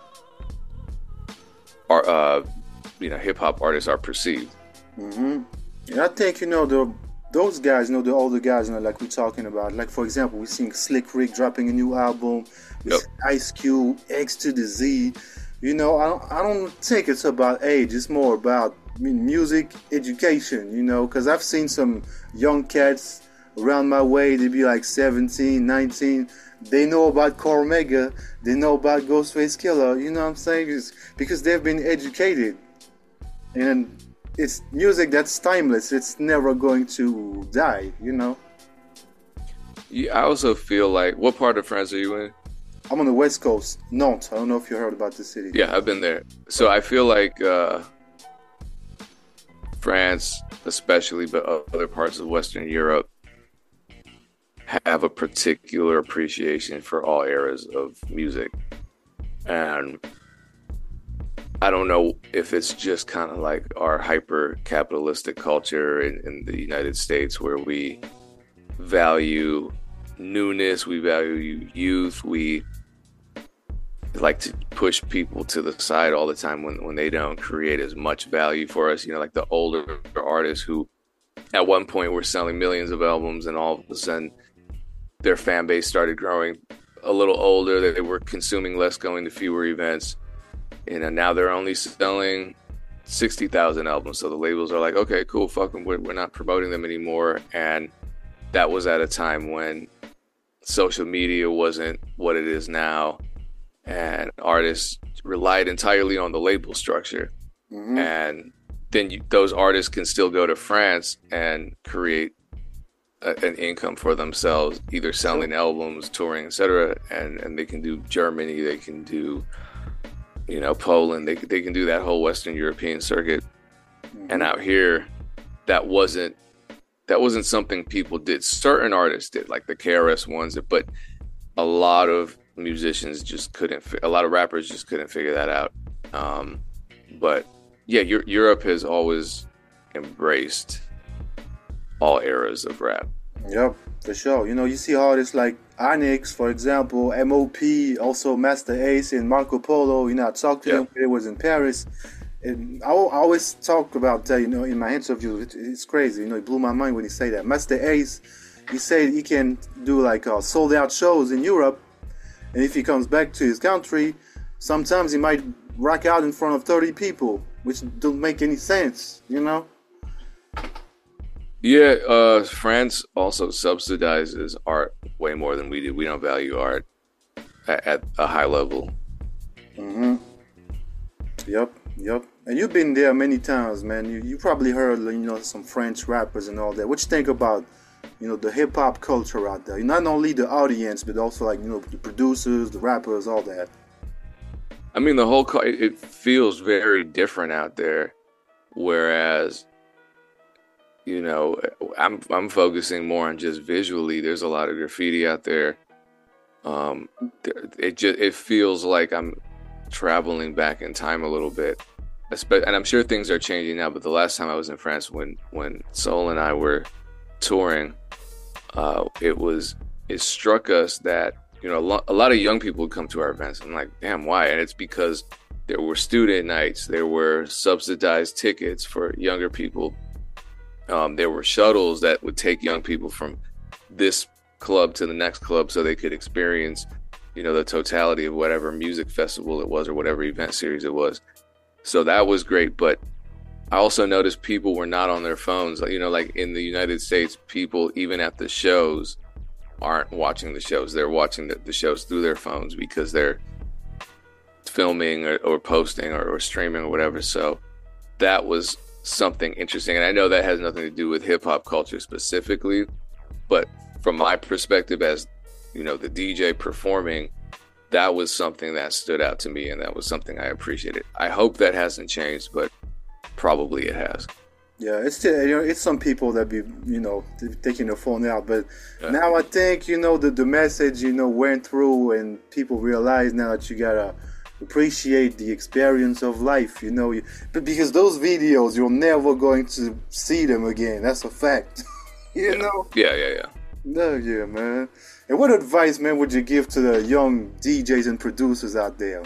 our uh, you know hip hop artists are perceived. Mm-hmm. And I think you know the those guys, you know the older guys, you know, like we're talking about. Like for example, we're seeing Slick Rick dropping a new album. Yep. Ice Cube, X to the Z. You know, I don't I don't think it's about age. It's more about I mean, music education. You know, because I've seen some young cats around my way, they be like seventeen, nineteen. They know about Cormega. They know about Ghostface Killer. You know what I'm saying? It's because they've been educated. And it's music that's timeless. It's never going to die, you know? Yeah, I also feel like, what part of France are you in? I'm on the West Coast, Nantes. I don't know if you heard about the city. Yeah, I've been there. So I feel like uh, France, especially, but other parts of Western Europe, have a particular appreciation for all eras of music. And I don't know if it's just kind of like our hyper capitalistic culture in, in the United States, where we value newness, we value youth, we like to push people to the side all the time when, when they don't create as much value for us. You know, like the older artists who at one point were selling millions of albums, and all of a sudden their fan base started growing a little older, they were consuming less, going to fewer events, and you know, now they're only selling sixty thousand albums. So the labels are like, okay, cool, fuck them, we're, we're not promoting them anymore. And that was at a time when social media wasn't what it is now, and artists relied entirely on the label structure. Mm-hmm. And then you, those artists can still go to France and create an income for themselves, either selling albums, touring, et cetera. And, and they can do Germany, they can do, you know, Poland, they, they can do that whole Western European circuit. Mm-hmm. And out here, that wasn't, that wasn't something people did. Certain artists did, like the K R S ones, but a lot of musicians just couldn't, a lot of rappers just couldn't figure that out. Um, but yeah, Europe has always embraced all eras of rap. Yep, for sure. You know, you see artists like Onyx, for example, M O P, also Master Ace and Marco Polo. You know, I talked to yep. him when it was in Paris. And I, I always talk about that, you know, in my interview. It, it's crazy. You know, it blew my mind when he said that. Master Ace, he said he can do like uh, sold out shows in Europe. And if he comes back to his country, sometimes he might rock out in front of thirty people, which don't make any sense, you know? Yeah, uh, France also subsidizes art way more than we do. We don't value art at, at a high level. Mm-hmm. Yep, yep. And you've been there many times, man. You you probably heard, you know, some French rappers and all that. What you think about, you know, the hip hop culture out there? Not only the audience, but also like, you know, the producers, the rappers, all that. I mean, the whole it, it feels very different out there, whereas, you know, I'm I'm focusing more on just visually. There's a lot of graffiti out there. Um, it just it feels like I'm traveling back in time a little bit, and I'm sure things are changing now. But the last time I was in France, when when Soul and I were touring, uh, it was it struck us that, you know, a lot, a lot of young people would come to our events. I'm like, damn, why? And it's because there were student nights, there were subsidized tickets for younger people. Um, there were shuttles that would take young people from this club to the next club so they could experience, you know, the totality of whatever music festival it was or whatever event series it was. So that was great. But I also noticed people were not on their phones. You know, like in the United States, people, even at the shows, aren't watching the shows. They're watching the, the shows through their phones because they're filming or, or posting or, or streaming or whatever. So that was something interesting. And I know that has nothing to do with hip-hop culture specifically, but from my perspective as, you know, the D J performing, that was something that stood out to me, and that was something I appreciated. I hope that hasn't changed, but probably it has. Yeah, it's still, you know, it's some people that be, you know, t- taking their phone out, but Yeah. now I think, you know, the, the message, you know, went through, and people realize now that you gotta appreciate the experience of life, you know, you, but because those videos, you're never going to see them again. That's a fact, you yeah. know? Yeah, yeah, yeah. No, yeah, man. And what advice, man, would you give to the young D Js and producers out there?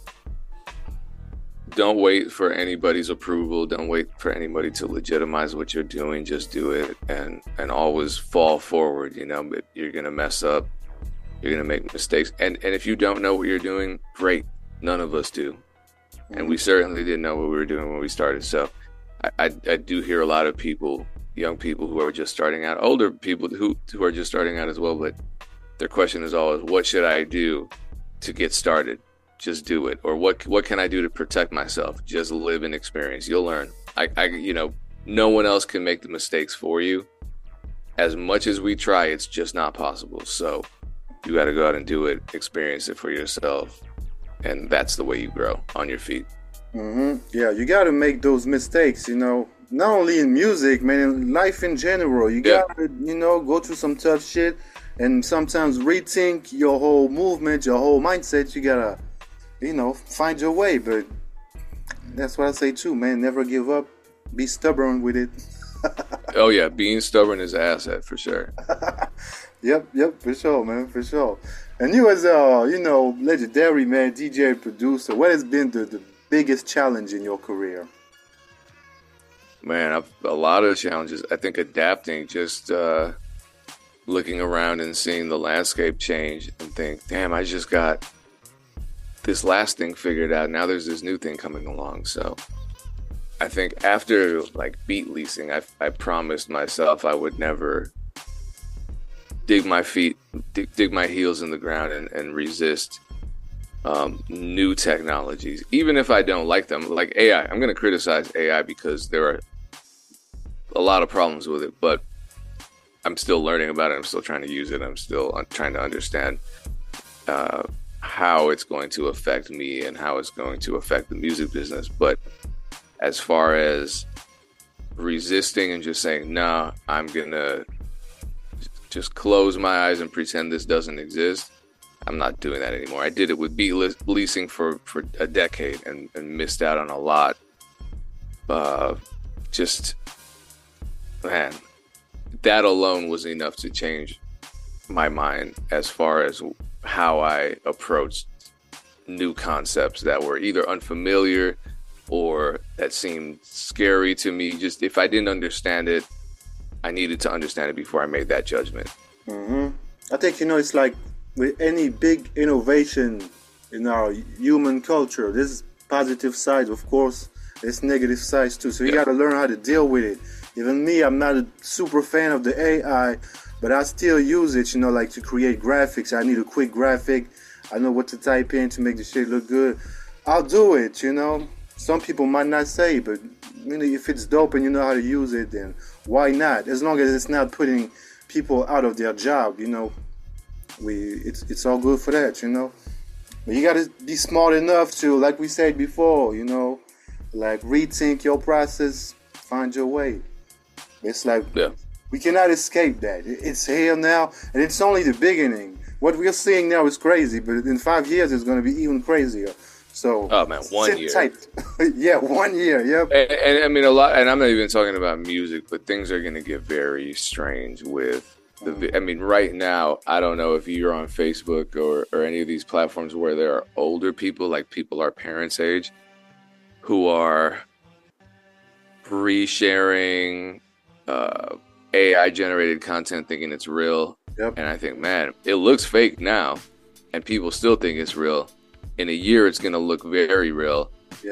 Don't wait for anybody's approval. Don't wait for anybody to legitimize what you're doing. Just do it, and and always fall forward. You know, but you're gonna mess up. You're gonna make mistakes, and and if you don't know what you're doing, great. None of us do, and we certainly didn't know what we were doing when we started. So, I I, I do hear a lot of people, young people who are just starting out, older people who who are just starting out as well. But their question is always, what should I do to get started? Just do it. Or what what can I do to protect myself? Just live and experience. You'll learn. I, I you know, no one else can make the mistakes for you. As much as we try, it's just not possible. So you got to go out and do it, experience it for yourself. And that's the way you grow, on your feet. Mm-hmm. Yeah, you got to make those mistakes, you know, not only in music, man, in life in general. You Yeah. got to, you know, go through some tough shit and sometimes rethink your whole movement, your whole mindset. You got to, you know, find your way. But that's what I say too, man. Never give up. Be stubborn with it. Oh, yeah. Being stubborn is an asset for sure. Yep, yep, for sure, man, for sure. And you as a, you know, legendary, man, D J producer, what has been the, the biggest challenge in your career? Man, I've, a lot of challenges. I think adapting, just uh, looking around and seeing the landscape change and think, damn, I just got this last thing figured out. Now there's this new thing coming along. So I think after like beat leasing, I, I promised myself I would never dig my feet, dig, dig my heels in the ground and, and resist um, new technologies, even if I don't like them. Like A I, I'm going to criticize A I because there are a lot of problems with it, but I'm still learning about it. I'm still trying to use it. I'm still un- trying to understand uh, how it's going to affect me and how it's going to affect the music business. But as far as resisting and just saying, nah, I'm going to just close my eyes and pretend this doesn't exist, I'm not doing that anymore. I did it with beat le- leasing for, for a decade and, and missed out on a lot. Uh, just, man, that alone was enough to change my mind as far as how I approached new concepts that were either unfamiliar or that seemed scary to me. Just if I didn't understand it, I needed to understand it before I made that judgment. Mm-hmm. I think, you know, it's like with any big innovation in our human culture, there's positive sides, of course, there's negative sides too. So you got to learn how to deal with it. Even me, I'm not a super fan of the A I, but I still use it, you know, like to create graphics. I need a quick graphic. I know what to type in to make the shit look good. I'll do it, you know. Some people might not say, but you know, if it's dope and you know how to use it, then why not? As long as it's not putting people out of their job, you know, we it's it's all good for that, you know. But you gotta be smart enough to, like we said before, you know, like rethink your process, find your way. It's like yeah. we cannot escape that. It's here now, and it's only the beginning. What we're seeing now is crazy, but in five years it's going to be even crazier. So, oh man, one sit year. tight. Yeah, one year. Yep. And, and I mean a lot, and I'm not even talking about music, but things are going to get very strange with the. Mm. I mean, right now, I don't know if you're on Facebook or or any of these platforms where there are older people, like people our parents' age, who are re-sharing uh, A I generated content, thinking it's real. Yep. And I think, man, it looks fake now, and people still think it's real. In a year, it's going to look very real. Yeah.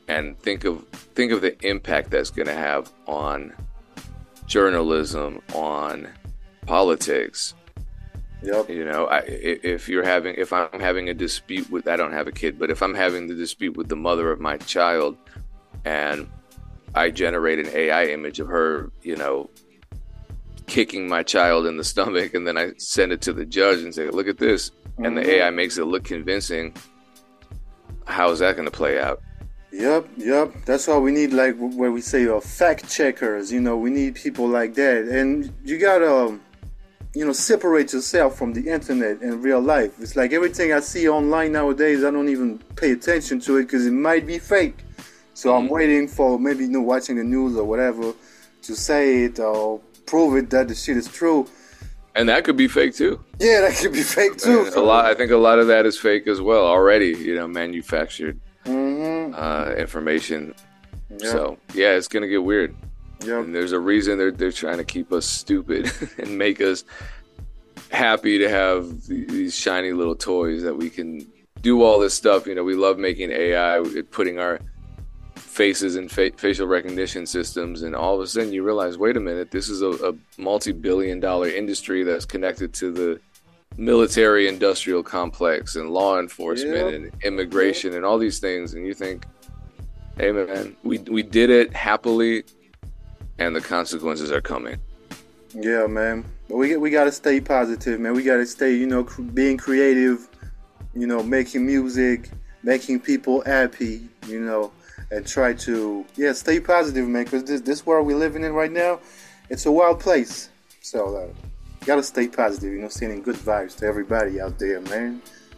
and think of think of the impact that's going to have on journalism, on politics. Yep. You know, I, if you're having, if I'm having a dispute with, I don't have a kid, but if I'm having the dispute with the mother of my child, and I generate an A I image of her, you know, kicking my child in the stomach, and then I send it to the judge and say, look at this, mm-hmm. and the A I makes it look convincing, how is that going to play out? Yep, yep. That's why we need, like, where we say uh, fact checkers. You know, we need people like that. And you gotta, um, you know, separate yourself from the internet and real life. It's like everything I see online nowadays, I don't even pay attention to it because it might be fake. So mm-hmm. I'm waiting for maybe, you know, watching the news or whatever to say it or prove it that the shit is true. And that could be fake too. Yeah, that could be fake too. A lot. I think a lot of that is fake as well already. You know, manufactured mm-hmm. uh, information. Yep. So yeah, it's gonna get weird. Yep. And there's a reason they're they're trying to keep us stupid and make us happy to have these shiny little toys that we can do all this stuff. You know, we love making A I, putting our faces and fa- facial recognition systems, and all of a sudden you realize, wait a minute, this is a, a multi-billion dollar industry that's connected to the military industrial complex and law enforcement yep. and immigration yep. and all these things, and you think, hey man, we we did it happily, and the consequences are coming. Yeah, man. But we we gotta stay positive, man. We gotta stay, you know, cr- being creative, you know, making music, making people happy, you know. And try to, yeah, stay positive, man, because this, this world we're living in right now, it's a wild place. So, uh, you gotta stay positive, you know, sending good vibes to everybody out there, man.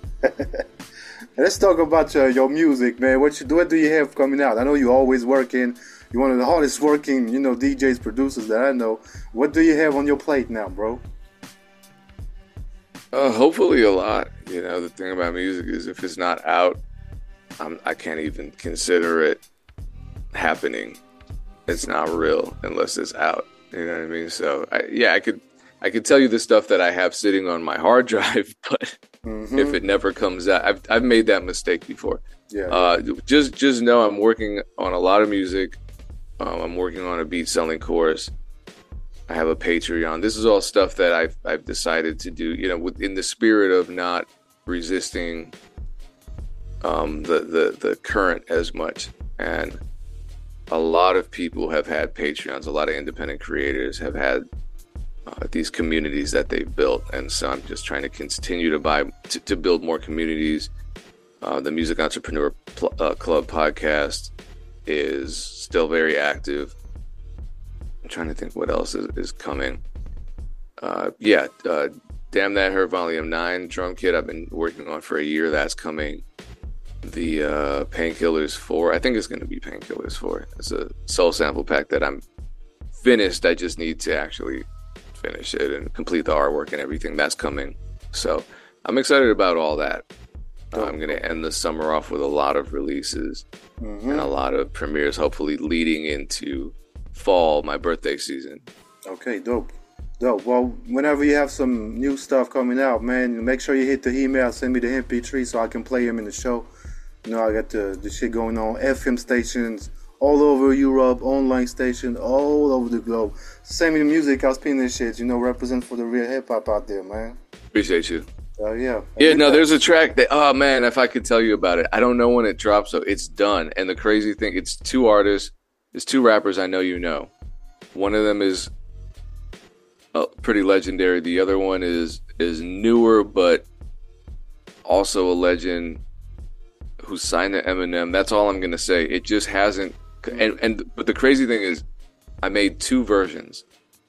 Let's talk about your, your music, man. What you what do you have coming out? I know you're always working. You're one of the hardest working, you know, D Js, producers that I know. What do you have on your plate now, bro? Uh, hopefully a lot. You know, the thing about music is if it's not out, I'm, I can't even consider it happening. It's not real unless it's out. You know what I mean? So, I, yeah, I could I could tell you the stuff that I have sitting on my hard drive, but mm-hmm. if it never comes out, I've I've made that mistake before. Yeah. Uh, just just know I'm working on a lot of music. Um, I'm working on a beat selling course. I have a Patreon. This is all stuff that I've I've decided to do. You know, within the spirit of not resisting Um, the, the, the current as much. And a lot of people have had Patreons. A lot of independent creators have had uh, these communities that they've built. And so I'm just trying to continue to buy, to, to build more communities. Uh, the Music Entrepreneur Pl- uh, Club podcast is still very active. I'm trying to think what else is, is coming. Uh, yeah, uh, Damn That Hurt Volume nine drum kit I've been working on for a year. That's coming. The uh, Painkillers four, I think it's going to be Painkillers four. It's a soul sample pack that I'm finished. I just need to actually finish it and complete the artwork and everything. That's coming. So I'm excited about all that. Uh, I'm going to end the summer off with a lot of releases mm-hmm. and a lot of premieres, hopefully leading into fall, my birthday season. Okay, dope. Dope. Well, whenever you have some new stuff coming out, man, make sure you hit the email, send me the M P three so I can play them in the show. You know, I got the, the shit going on, F M stations all over Europe, online stations all over the globe. Send me the music, I'll spin this shit, you know, represent for the real hip-hop out there, man. Appreciate you. Oh, uh, yeah. Yeah, no, there's a track that, oh, man, if I could tell you about it. I don't know when it drops, so it's done. And the crazy thing, it's two artists, it's two rappers I know you know. One of them is uh, pretty legendary. The other one is is newer, but also a legend who signed to Eminem. That's all I'm gonna say. It just hasn't. And and but the crazy thing is, I made two versions,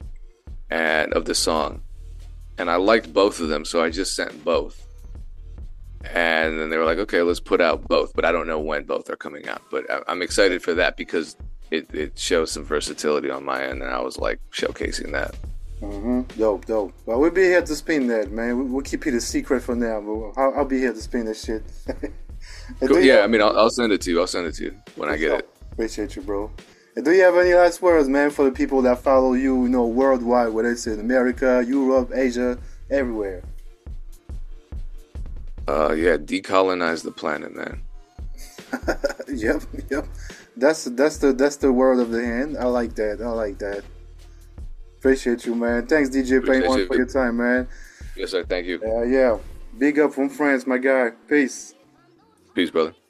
and of the song, and I liked both of them, so I just sent both. And then they were like, "Okay, let's put out both," but I don't know when both are coming out. But I'm excited for that because it it shows some versatility on my end, and I was like showcasing that. Mm-hmm. Dope, dope. Well, we'll be here to spin that, man. We'll keep it a secret for now, but I'll, I'll be here to spin that shit. Cool. Yeah, I mean, I'll, I'll send it to you. I'll send it to you when I get it. Appreciate you, bro. And do you have any last words, man, for the people that follow you, you know, worldwide, whether it's in America, Europe, Asia, everywhere? Uh, yeah, decolonize the planet, man. yep, yep. That's that's the that's the word of the hand. I like that. I like that. Appreciate you, man. Thanks, D J Pain One, for your time, man. Yes, sir. Thank you. Uh, yeah. Big up from France, my guy. Peace. Peace, brother.